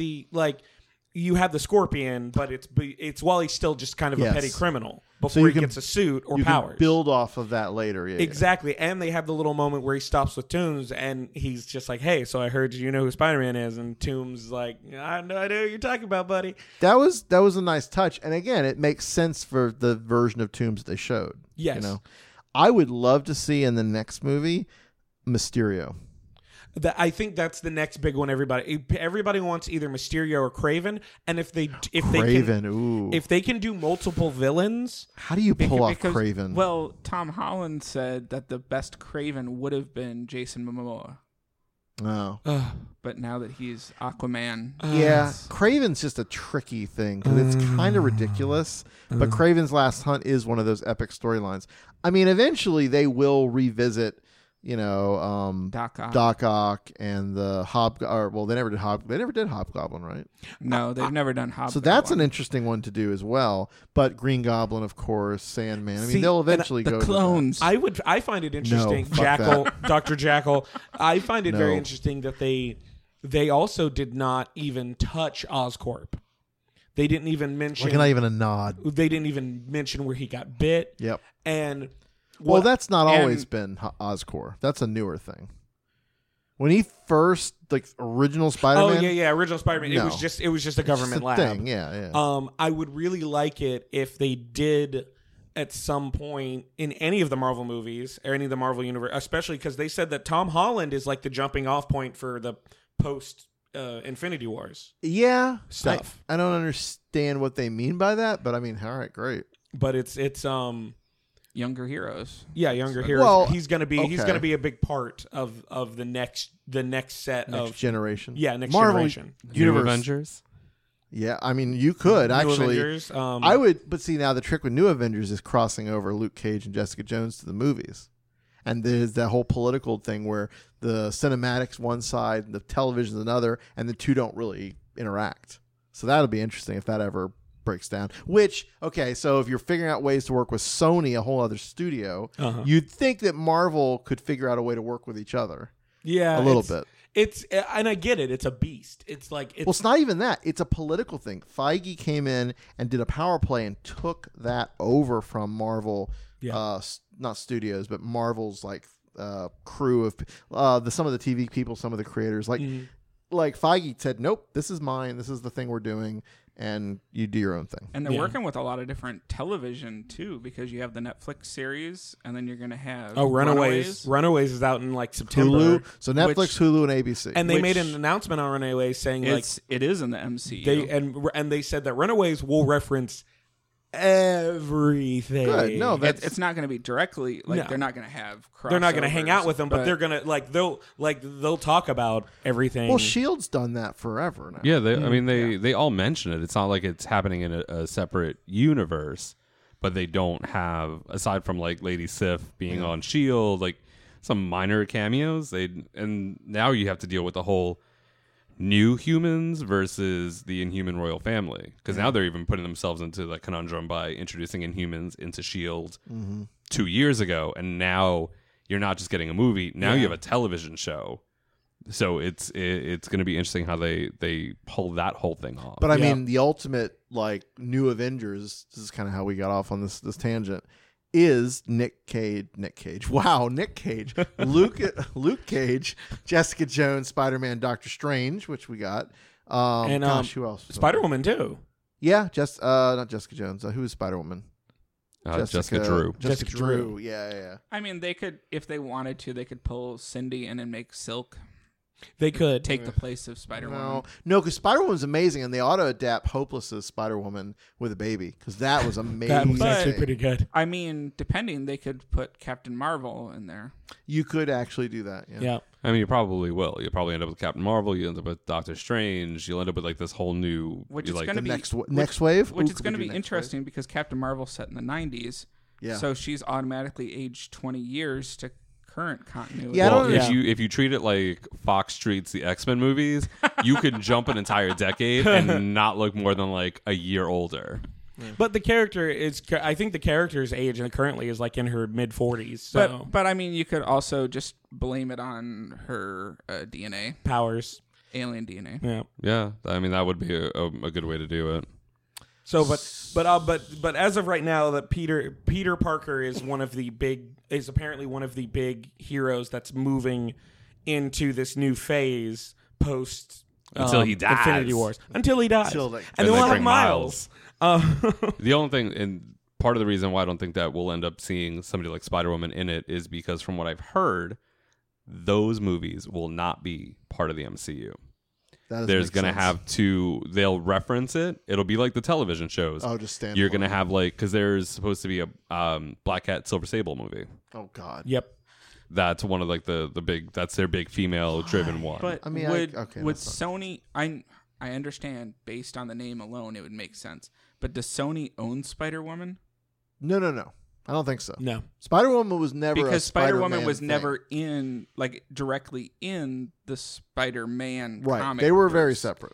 you have the Scorpion, but it's while he's still just kind of Yes. a petty criminal So before you he can- gets a suit or you powers. can build off of that later. Yeah, Exactly, and they have the little moment where he stops with Toombs, and he's just like, "Hey, so I heard you know who Spider-Man is," and Toombs is like, "I have no idea what you're talking about, buddy." That was a nice touch, and again, it makes sense for the version of Toombs they showed. Yes. You know, I would love to see in the next movie Mysterio. I think that's the next big one. Everybody wants either Mysterio or Kraven, and if they Kraven, ooh, if they can do multiple villains, how do you pull off because- Kraven? Well, Tom Holland said that the best Kraven would have been Jason Momoa, no, but now that he's Aquaman, yeah, Kraven's just a tricky thing because it's kind of ridiculous. But Kraven's Last Hunt is one of those epic storylines. I mean, eventually they will revisit, you know, Doc Ock. Doc Ock and the they never did Hobgoblin, right? No, they've never done Hobgoblin. So that's an interesting one to do as well. But Green Goblin, of course, Sandman. I mean, See, they'll eventually the go to clones. I find it interesting. fuck Jackal, Dr. Jackal. I find it very No. interesting that they also did not even touch Oscorp. They didn't even mention. Like not even a nod. They didn't even mention where he got bit. Yep. And Well, that's not and- always been Oscorp. That's a newer thing. When he first original Spider-Man. original Spider-Man. No. It was just a it's just government a lab. thing. Yeah. I would really like it if they did at some point in any of the Marvel movies or any of the Marvel universe, especially because they said that Tom Holland is like the jumping off point for the post Infinity Wars Yeah. stuff. I don't understand what they mean by that, but I mean, all right, great. But it's Younger heroes. younger heroes. Well, he's gonna okay. be a big part of the next set Next of generation. next Marvel generation. New Universe. Avengers. Yeah, I mean, you could New actually. Avengers, I would, but see, now the trick with New Avengers is crossing over Luke Cage and Jessica Jones to the movies. And there's that whole political thing where the cinematics one side and the television's another, and the two don't really interact. So that'll be interesting if that ever breaks down. Which, okay, so if you're figuring out ways to work with Sony, a whole other studio, you'd think that Marvel could figure out a way to work with each other. Yeah, A little bit. It's and I get it. It's a beast. It's like Well, it's not even that. It's a political thing. Feige came in and did a power play and took that over from Marvel, not studios, but Marvel's like crew of some of the TV people, some of the creators. Like Feige said, nope, this is mine. This is the thing we're doing, and you do your own thing. And they're working with a lot of different television too, because you have the Netflix series, and then you're going to have Runaways. Runaways is out in like September. Hulu, so Netflix, Hulu, and ABC. And they made an announcement on Runaways saying like it is in the MCU. and they said that Runaways will reference everything. Good. No, it's not going to be directly like they're not going to have. They're not going to hang out with them, but but they're going to they'll talk about everything. Well, Shield's done that forever now. Yeah, they all mention it. It's not like it's happening in a separate universe, but they don't have, aside from like Lady Sif being on Shield, like some minor cameos. And now you have to deal with the whole new humans versus the Inhuman royal family, because now they're even putting themselves into the conundrum by introducing Inhumans into Shield 2 years ago, and now you're not just getting a movie, now you have a television show. So it's going to be interesting how they pull that whole thing off. But I mean, the ultimate like New Avengers, this is kind of how we got off on this tangent, is Nick Cage, Luke Cage, Jessica Jones, Spider-Man, Doctor Strange, which we got. And who else? Spider-Woman too. Yeah, not Jessica Jones. Who is Spider-Woman? Jessica Drew. Jessica Drew. Yeah. I mean, they could, if they wanted to, they could pull Cindy in and make Silk They could take the place of Spider-Woman. No, because Spider-Woman's amazing, and they ought to adapt Hopeless's Spider-Woman with a baby, because that was amazing. That was actually pretty good. I mean, depending, they could put Captain Marvel in there. You could actually do that. Yeah. I mean, you probably will. You'll probably end up with Captain Marvel. You end up with Doctor Strange. You'll end up with like this whole new, which is like going to be next wave, which is going to be interesting because Captain Marvel's set in the 90s. Yeah. So she's automatically aged 20 years to current continuity. Yeah, well, if you treat it like Fox treats the X-Men movies, you could jump an entire decade and not look more than like a year older. But the character is, I think the character's age and currently is like in her mid 40s. So. But I mean, you could also just blame it on her DNA powers, alien DNA. Yeah. Yeah. I mean, that would be a good way to do it. So, but as of right now, that Peter Parker is apparently one of the big heroes that's moving into this new phase post until he dies. Infinity Wars. Until he dies, and then we'll have Miles. The only thing, and part of the reason why I don't think that we'll end up seeing somebody like Spider-Woman in it is because, from what I've heard, those movies will not be part of the MCU. There's going to have to, they'll reference it. It'll be like the television shows. Oh, just stand. You're going to have like, because there's supposed to be a Black Cat Silver Sable movie. Oh, God. Yep. That's one of like the big, that's their big female driven one. But I mean, would that's not... Sony, I understand based on the name alone, it would make sense. But does Sony own Spider-Woman? No. I don't think so. No. Spider-Woman was never because a Spider-Woman was thing. never in like directly in the Spider-Man right. comic. They were verse. very separate.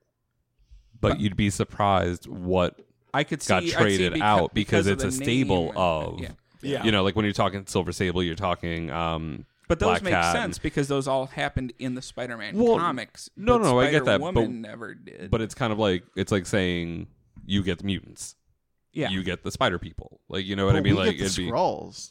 But you'd be surprised what I could see, got traded out because it's of a the stable name. of Yeah. you know, like when you're talking Silver Sable, you're talking but those Black make Cat sense because those all happened in the Spider-Man Well, comics. no, but I get that, but- Spider-Woman never did. but it's kind of like, it's like saying you get the mutants. yeah, You get the spider people. Like, you know what I mean? We Like, get the Skrulls.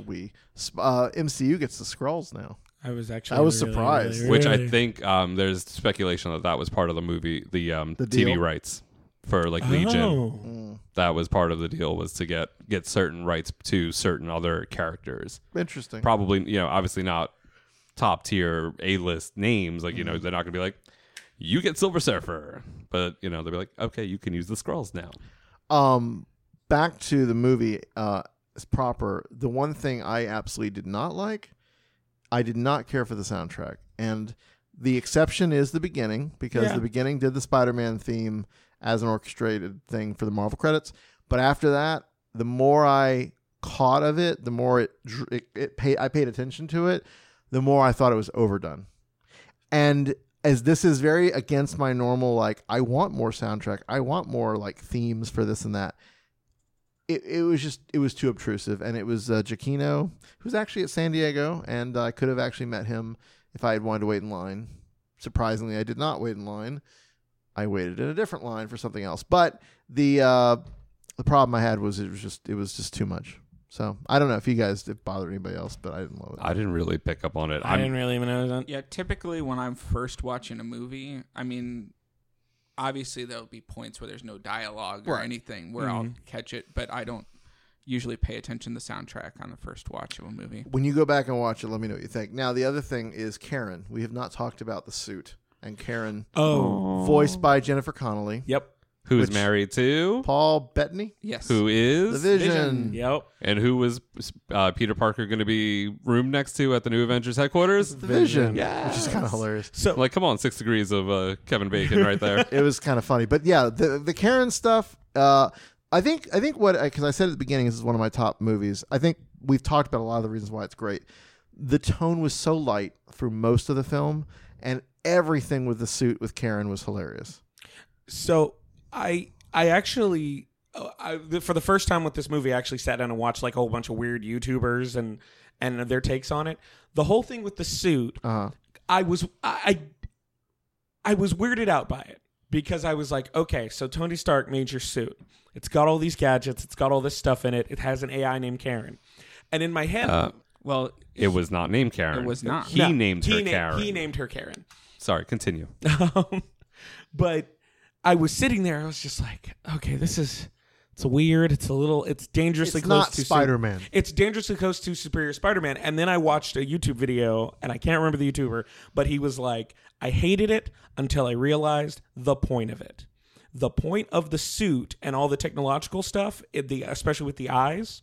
MCU gets the Skrulls now. I was surprised. really, which I really- think there's speculation that was part of the movie, the TV deal? rights for like Legion. Oh. That was part of the deal, was to get certain rights to certain other characters. Interesting. Probably, you know, obviously not top tier A-list names. Like, you know, they're not going to be like, you get Silver Surfer. But, you know, they'll be like, okay, you can use the Skrulls now. Back to the movie as proper. The one thing I absolutely did not like, I did not care for the soundtrack. And the exception is the beginning, because the beginning did the Spider-Man theme, as an orchestrated thing for the Marvel credits. But after that, the more I caught of it, the more I paid attention to it, the more I thought it was overdone. And as this is very against my normal, like, I want more soundtrack, I want more like themes for this and that. It was too obtrusive. And it was Giacchino, who's actually at San Diego, and I could have actually met him if I had wanted to wait in line. Surprisingly, I did not wait in line. I waited in a different line for something else. But the problem I had was it was just too much. So I don't know if it bothered anybody else, but I didn't love it. I didn't really pick up on it. I didn't really even know that. Yeah, typically when I'm first watching a movie, I mean, obviously there'll be points where there's no dialogue or anything where I'll catch it, but I don't usually pay attention to the soundtrack on the first watch of a movie. When you go back and watch it, let me know what you think. Now, the other thing is Karen. We have not talked about The Suit. And Karen, voiced by Jennifer Connelly. Yep. Who's married to Paul Bettany. Yes. Who is The Vision. Yep. And who was Peter Parker going to be roomed next to at the new Avengers headquarters? The Vision. Yes. Which is kind of hilarious. So Like, come on, 6 degrees of Kevin Bacon right there. It was kind of funny. But yeah, the Karen stuff, I think because I said at the beginning, this is one of my top movies. I think we've talked about a lot of the reasons why it's great. The tone was so light through most of the film, and everything with the suit with Karen was hilarious. So I actually for the first time with this movie, I actually sat down and watched like a whole bunch of weird YouTubers and their takes on it. The whole thing with the suit, I was weirded out by it because I was like, okay, so Tony Stark made your suit. It's got all these gadgets. It's got all this stuff in it. It has an AI named Karen. And in my head, well, it was not named Karen. It was not. He named her Karen. He named her Karen. Sorry, continue. But I was sitting there. I was just like, okay, it's weird. It's dangerously It's close not to Spider-Man. It's dangerously close to Superior Spider-Man. And then I watched a YouTube video, and I can't remember the YouTuber, but he was like, I hated it until I realized the point of it. The point of the suit and all the technological stuff, especially with the eyes,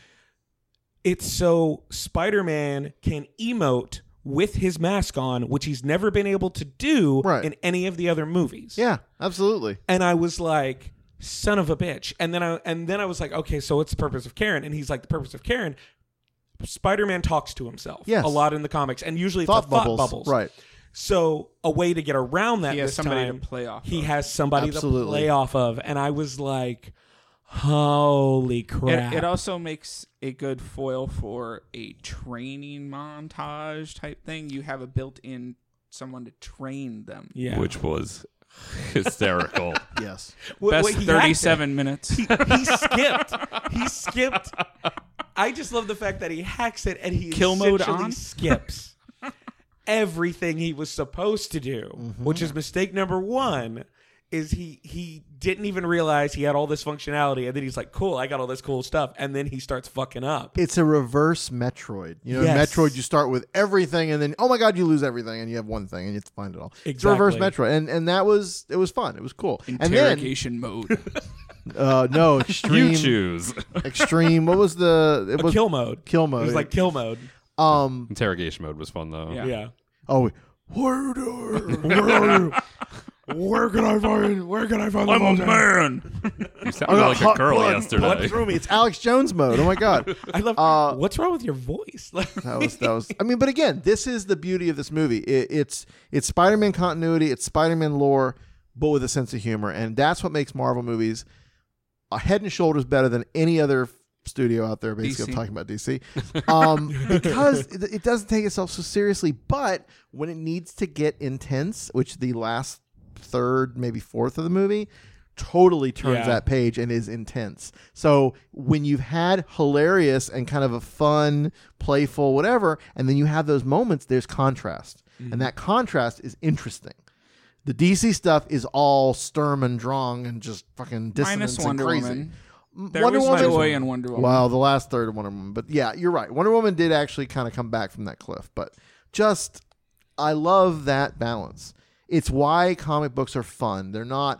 it's so Spider-Man can emote with his mask on, which he's never been able to do in any of the other movies. Yeah, absolutely. And I was like, son of a bitch. And then I was like, okay, so what's the purpose of Karen? And he's like, the purpose of Karen, Spider-Man talks to himself a lot in the comics, and usually it's thought bubbles. Right. So a way to get around that he has this somebody time, to play off. He of. has somebody to play off of. And I was like, holy crap. It also makes a good foil for a training montage type thing. You have a built-in someone to train them. Yeah. Which was hysterical. Yes. Best 37 minutes. He skipped. I just love the fact that he hacks it and he Kill mode essentially on? skips everything he was supposed to do, which is mistake number one. Is he didn't even realize he had all this functionality, and then he's like, cool, I got all this cool stuff, and then he starts fucking up. It's a reverse Metroid. You know, Yes. Metroid, you start with everything, and then, oh my God, you lose everything, and you have one thing, and you have to find it all. It's a reverse Metroid, and it was fun. It was cool. Interrogation mode. No, extreme. You choose. Extreme. What was the? It was kill mode. Kill mode. It was like kill mode. Interrogation mode was fun, though. Yeah. Oh, where can I find? I'm a man. You sounded like a girl Blood yesterday. through me. It's Alex Jones mode. Oh my God. I love. What's wrong with your voice? That was. I mean, but again, this is the beauty of this movie. It's Spider-Man continuity. It's Spider-Man lore, but with a sense of humor, and that's what makes Marvel movies a head and shoulders better than any other studio out there. Basically, DC. I'm talking about DC, because it doesn't take itself so seriously. But when it needs to get intense, which the last third, maybe fourth of the movie totally turns that page and is intense. So when you've had hilarious and kind of a fun, playful, whatever, and then you have those moments, there's contrast. And that contrast is interesting. The DC stuff is all Sturm und Drang and just fucking dissonance Minus Wonder and crazy. Woman. There was joy in Wonder Woman. Well, the last third of Wonder Woman. But yeah, you're right. Wonder Woman did actually kind of come back from that cliff. But I love that balance. It's why comic books are fun. They're not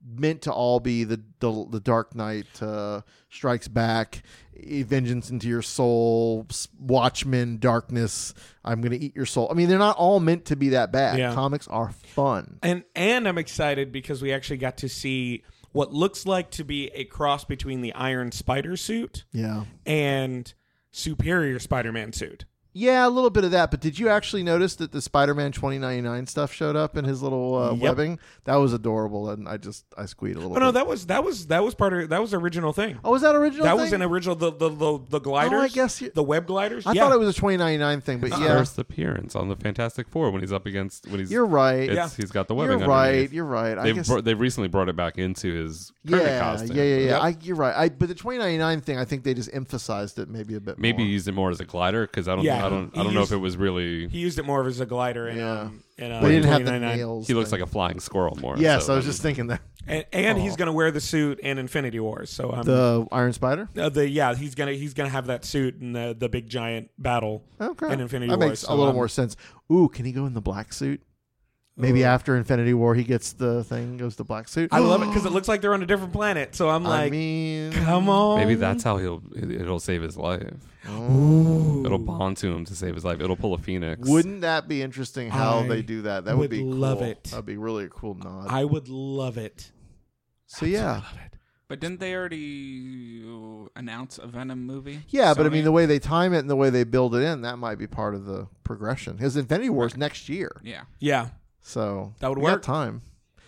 meant to all be the Dark Knight Strikes Back, vengeance into your soul, Watchmen, darkness, I'm going to eat your soul. I mean, they're not all meant to be that bad. Yeah. Comics are fun. And I'm excited because we actually got to see what looks like to be a cross between the Iron Spider suit Yeah. and Superior Spider-Man suit. Yeah, a little bit of that. But did you actually notice that the Spider-Man 2099 stuff showed up in his little Yep. webbing? That was adorable, and I squeaked a little. Oh no, bit. that was part of that was the original thing. Oh, was that original? That thing? was an original the gliders. Oh, I guess the web gliders. I yeah. thought it was a 2099 thing, but yeah, First appearance on the Fantastic Four when he's up against when he's you're right. it's- Yeah. he's got the You're webbing. right. underneath. You're right. I They've guess. they've recently brought it back into his current Yeah, costume. yeah. Yep. You're right. But the 2099 thing, I think they just emphasized it maybe a bit. Maybe more. he used it more as a glider because I don't Yeah. I don't He know if used- it was really. He used it more as a glider in Yeah. But he didn't have the 2099. nails. He looks thing. like a flying squirrel more. Yes, so I was that just thinking that And he's going to wear the suit in Infinity Wars. So the Iron Spider. he's gonna have that suit in the big giant battle Okay, in Infinity that Wars. makes So a little more sense. Ooh, can he go in the black suit? Maybe Ooh. after Infinity War, he gets the thing, goes to black suit. I love it because it looks like they're on a different planet. So I'm I like, mean, come on. Maybe that's how it'll save his life. oh. It'll bond to him to save his life. It'll pull a phoenix. Wouldn't that be interesting how I they do that? That would would be love cool. it. That'd be really a cool nod. I would love it. So yeah, But didn't they already announce a Venom movie? yeah, but I Sony? mean the way they time it and the way they build it in, that might be part of the progression. Because Infinity War's next year, Yeah. Yeah. so That would we got work. time.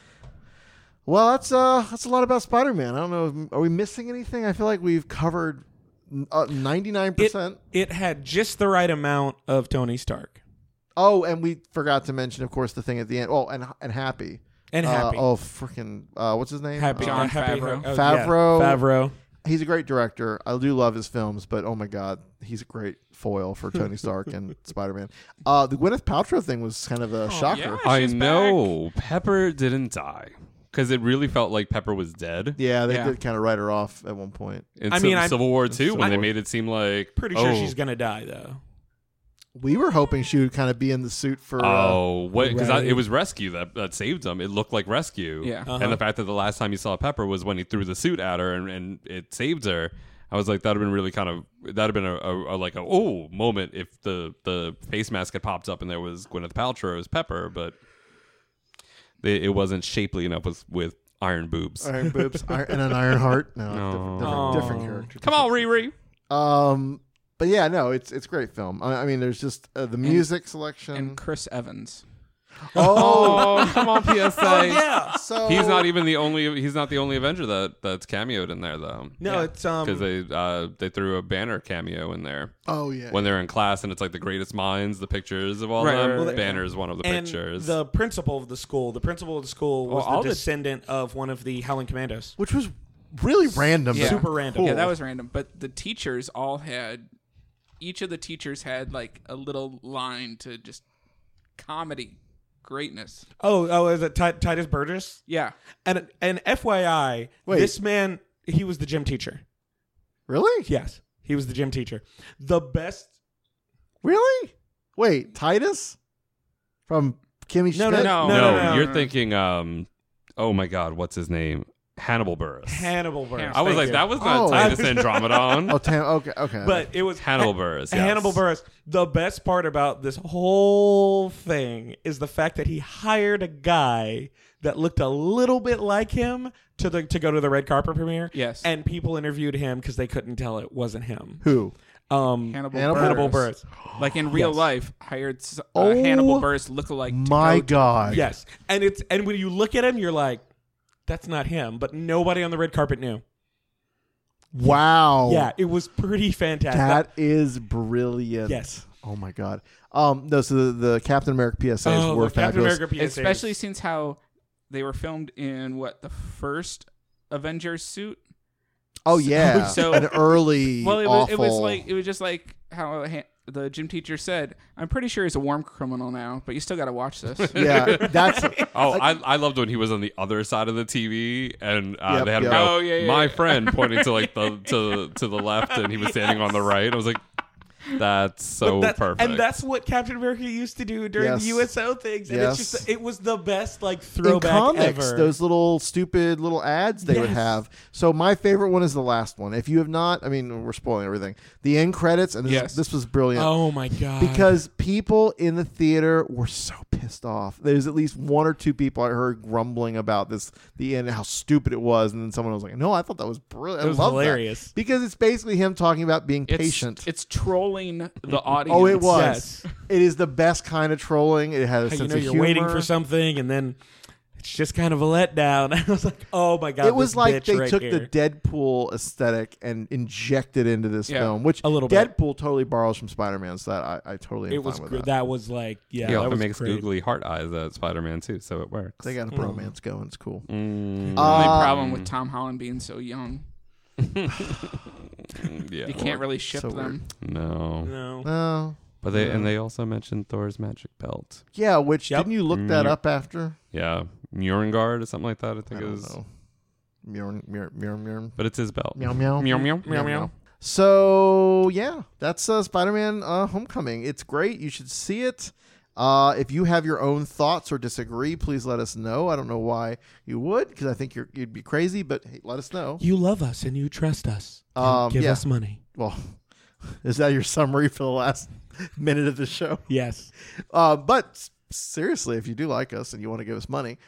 Well, that's a lot about Spider-Man. I don't know. Are we missing anything? I feel like we've covered 99%. It had just the right amount of Tony Stark Oh, and we forgot to mention, of course, the thing at the end. Oh, and Happy. and Happy. Freaking what's his name? Happy. Jon Happy. Favreau. Oh, Favreau. Yeah. Favreau. He's a great director. I do love his films, but oh my god, he's a great foil for Tony Stark and Spider-Man. The Gwyneth Paltrow thing was kind of a shocker. yeah. I She's know Pepper didn't die because it really felt like Pepper was dead. Yeah, they Yeah. did kind of write her off at one point. In I mean, I'm- Civil War 2 when they Civil- made it seem like Pretty sure she's gonna die though. We were hoping she would kind of be in the suit for. Because Right. it was Rescue that saved him. It looked like Rescue. Yeah. Uh-huh. And the fact that the last time you saw Pepper was when he threw the suit at her and it saved her. I was like, that'd have been really that'd have been a moment if the face mask had popped up and there was Gwyneth Paltrow as Pepper, but it wasn't shapely enough with iron boobs. Iron boobs and an iron heart. No, No. different Oh. character. Come on, Riri. But yeah, no, it's a great film. I mean, there's just the music selection. And Chris Evans. oh, come on, PSA. Yeah. so He's not even the only. He's not the only Avenger that's cameoed in there though. No, Yeah. it's Because they threw a Banner cameo in there Oh yeah. when they're in class, and it's like the greatest minds, the pictures of all Right, them. right, right. Banner's one of the and pictures. the principal of the school. The principal of the school was all the the- descendant of one of the Howling Commandos. Which was really random. Yeah. Super random. Yeah, that was random. But the teachers all had. Each of the teachers had like a little line to just comedy greatness. Oh, is it Titus Burgess? Yeah. And FYI, Wait. this man, he was the gym teacher. Really? Yes, he was the gym teacher. The best. Really? Wait, Titus from Kimmy No, Schmidt? no. no, you're thinking. Oh my God, what's his name? Hannibal Buress. Hannibal Buress. I was Thank like, you. that was not Oh. Titus Andromedon. Oh, okay. But it was Hannibal Buress. Yes. Hannibal Buress. The best part about this whole thing is the fact that he hired a guy that looked a little bit like him to go to the red carpet premiere. Yes. And people interviewed him because they couldn't tell it wasn't him. Who? Hannibal Hannibal Buress. Buress. Like in real Yes. life, hired Oh, Hannibal Buress lookalike. to My go to- God. Yes. And when you look at him, you're like, that's not him. But nobody on the red carpet knew. Wow. Yeah, it was pretty fantastic. That is brilliant. Yes. Oh my God. No, so the Captain America PSAs were the Captain fabulous. America PSAs. Especially since how they were filmed in the first Avengers suit. Oh yeah. So- an early Well, awful. it was just like how the gym teacher said. I'm pretty sure he's a war criminal now, but you still got to watch this. Yeah, that's Oh, I loved when he was on the other side of the TV and Yep, they had him yep. go, Oh, yeah, my friend, pointing to like to the left, and he was standing on the right. I was like, That's so perfect. And that's what Captain America used to do during Yes. the USO things. And Yes. it's just, it was the best like In throwback comics, ever. those little stupid little ads they would Yes. have. So my favorite one is the last one. If you have not, I mean, we're spoiling everything. The end credits, and this was brilliant. Oh my God. Because people in the theater were so pissed off. There's at least one or two people I heard grumbling about the end, how stupid it was, and then someone was like, "No, I thought that was brilliant. It was I love hilarious. that." Because it's basically him talking about being patient. It's trolling the audience. Oh, it was. Yes. It is the best kind of trolling. It has a How sense you're of humor. waiting for something and then it's just kind of a letdown. I was like, oh my God. It was this like bitch they right took here. the Deadpool aesthetic and injected into this Yeah, film, which a little bit. Deadpool totally borrows from Spider-Man, so that I totally am It was fine with great. that. That was like, yeah. He that also was makes great. googly heart eyes at Spider-Man too, so it works. They got a bromance going. It's cool. The Mm, only Uh, problem with Tom Holland being so young, yeah. you can't really ship so them. No. No. No. But they also mentioned Thor's magic belt. Yeah, which Yep. didn't you look that Mm. up after? Yeah. Murengard or something like that, I I think it don't was. know. Meow. But it's his belt. Meow meow. Meow meow. Meow, meow. So yeah, that's Spider-Man Homecoming. It's great. You should see it. If you have your own thoughts or disagree, please let us know. I don't know why you would, because I think you'd be crazy. But hey, let us know. You love us and you trust us. Give yeah. us money. Well, is that your summary for the last minute of the show? Yes. But seriously, if you do like us and you want to give us money,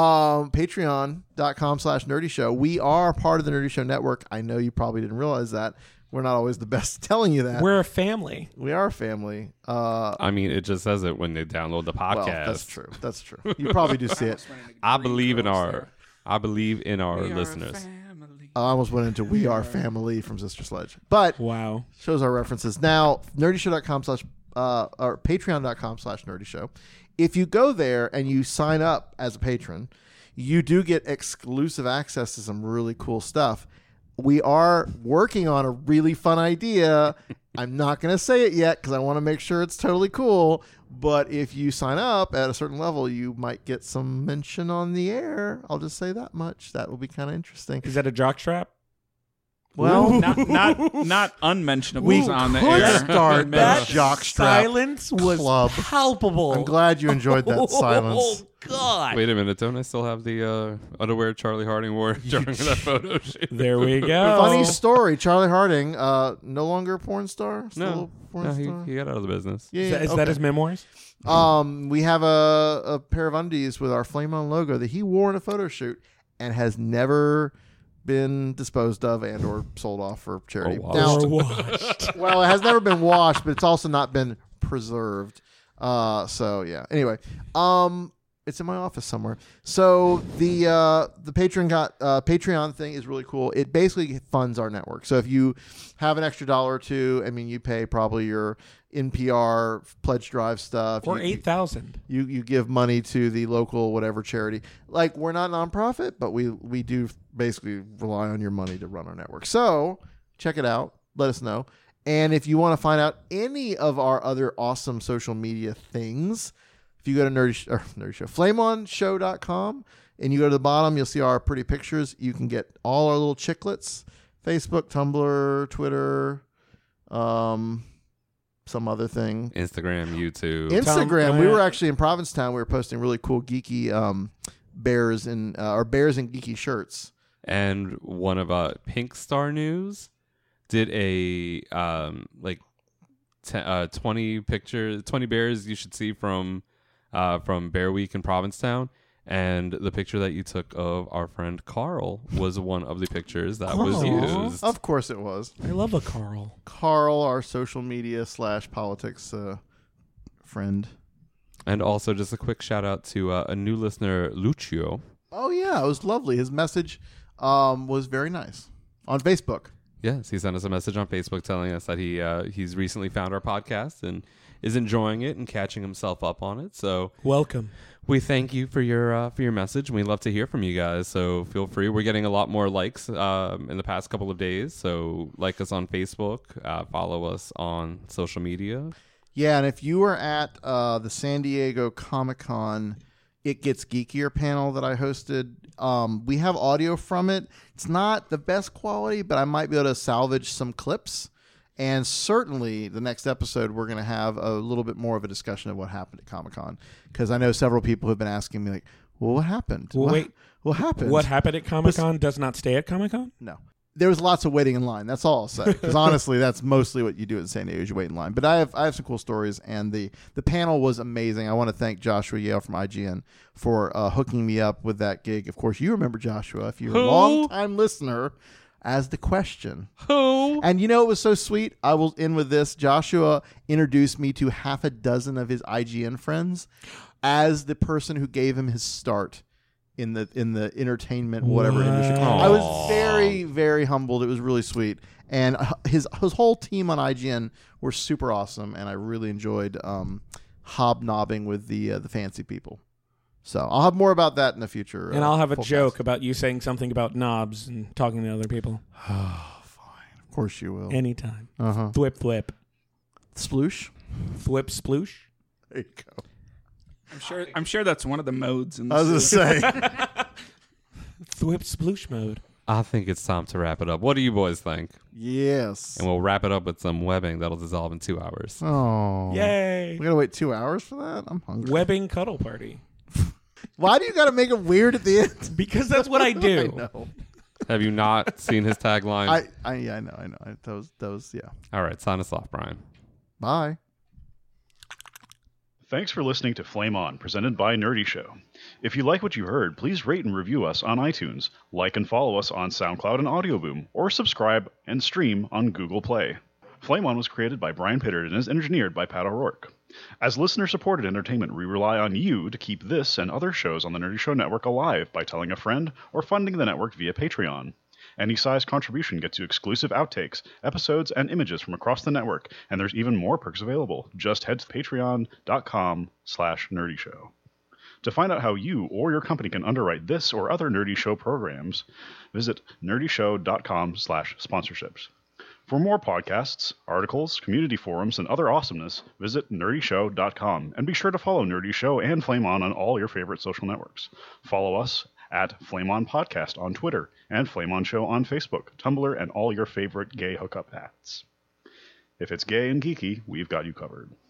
patreon.com/nerdy show. We are part of the Nerdy Show Network. I know you probably didn't realize that. We're not always the best telling you that. We're a family. We are a family. I mean, it just says it when they download the podcast. Well, that's true. That's true. You probably do see it. I believe in our listeners. I almost went into We Are Family from Sister Sledge. But Wow. shows our references. Now, nerdyshow.com/ or patreon.com/nerdy show. If you go there and you sign up as a patron, you do get exclusive access to some really cool stuff. We are working on a really fun idea. I'm not going to say it yet because I want to make sure it's totally cool. But if you sign up at a certain level, you might get some mention on the air. I'll just say that much. That will be kind of interesting. Is that a jockstrap? Well, not unmentionables we on the could air. start that Mention- jockstrap silence was club. palpable. I'm glad you enjoyed that silence. Oh, God. Wait a minute, don't I still have the underwear Charlie Harding wore during that photo shoot? There we go. Funny story. Charlie Harding, no longer a porn star. Still No, a porn no, star. he got out of the business. Yeah, Is that okay. his memoirs? We have a pair of undies with our Flame On logo that he wore in a photo shoot and has never been disposed of and or sold off for charity. Or Now, Or washed. well, it has never been washed, but it's also not been preserved. So yeah. Anyway, it's in my office somewhere. So the Patreon thing is really cool. It basically funds our network. So if you have an extra $1 or $2, I mean, you pay probably your NPR pledge drive stuff. Or You- 8,000. you give money to the local whatever charity. Like, we're not nonprofit, but we do basically rely on your money to run our network. So check it out. Let us know. And if you want to find out any of our other awesome social media things, if you go to Nerdy Show, flameonshow.com, and you go to the bottom, you'll see our pretty pictures. You can get all our little chiclets: Facebook, Tumblr, Twitter, some other thing. Instagram, YouTube. Instagram. We were actually in Provincetown. We were posting really cool geeky bears and geeky shirts. And one of Pink Star News did a 20 bears you should see from Bear Week in Provincetown. And the picture that you took of our friend Carl was one of the pictures that was Aw. used. Of course it was. I love a Carl. Carl, our social media / politics friend. And also just a quick shout out to a new listener, Lucio. Oh, yeah. It was lovely. His message was very nice on Facebook. Yes, he sent us a message on Facebook telling us that he's recently found our podcast and is enjoying it and catching himself up on it. So Welcome. we thank you for your message. We love to hear from you guys. So feel free. We're getting a lot more likes in the past couple of days. So like us on Facebook, follow us on social media. Yeah, and if you were at the San Diego Comic-Con It Gets Geekier panel that I hosted, we have audio from it. It's not the best quality, but I might be able to salvage some clips. And certainly the next episode, we're going to have a little bit more of a discussion of what happened at Comic-Con. Because I know several people have been asking me, like, well, what happened? Well, wait. What happened? What happened at Comic-Con does not stay at Comic-Con? No. There was lots of waiting in line. That's all I'll say. Because honestly, that's mostly what you do in San Diego is you wait in line. But I have some cool stories, and the panel was amazing. I want to thank Joshua Yale from IGN for hooking me up with that gig. Of course, you remember Joshua, if you're a long-time listener, as the question. Who? And you know it was so sweet? I will end with this. Joshua introduced me to half a dozen of his IGN friends as the person who gave him his start in the entertainment whatever industry. I was very, very humbled. It was really sweet. And his whole team on IGN were super awesome, and I really enjoyed hobnobbing with the fancy people. So I'll have more about that in the future. And I'll have a joke about you saying something about knobs and talking to other people. Oh, fine. Of course you will. Anytime. Uh-huh. Thwip. Sploosh? Thwip sploosh? There you go. I'm sure that's one of the modes in the I was going to say. Thwip sploosh mode. I think it's time to wrap it up. What do you boys think? Yes. And we'll wrap it up with some webbing that'll dissolve in 2 hours. Oh. Yay. We got to wait 2 hours for that? I'm hungry. Webbing cuddle party. Why do you got to make it weird at the end? Because that's what I do. I know. Have you not seen his tagline? I know. Those, yeah. All right, sign us off, Brian. Bye. Thanks for listening to Flame On, presented by Nerdy Show. If you like what you heard, please rate and review us on iTunes, like and follow us on SoundCloud and Audioboom, or subscribe and stream on Google Play. Flame On was created by Brian Pittard and is engineered by Pat O'Rourke. As listener-supported entertainment, we rely on you to keep this and other shows on the Nerdy Show Network alive by telling a friend or funding the network via Patreon. Any size contribution gets you exclusive outtakes, episodes, and images from across the network, and there's even more perks available. Just head to patreon.com/nerdyshow. To find out how you or your company can underwrite this or other Nerdy Show programs, visit nerdyshow.com/sponsorships. For more podcasts, articles, community forums, and other awesomeness, visit nerdyshow.com, and be sure to follow Nerdy Show and Flame On all your favorite social networks. Follow us at Flame On Podcast on Twitter and Flame On Show on Facebook, Tumblr, and all your favorite gay hookup apps. If it's gay and geeky, we've got you covered.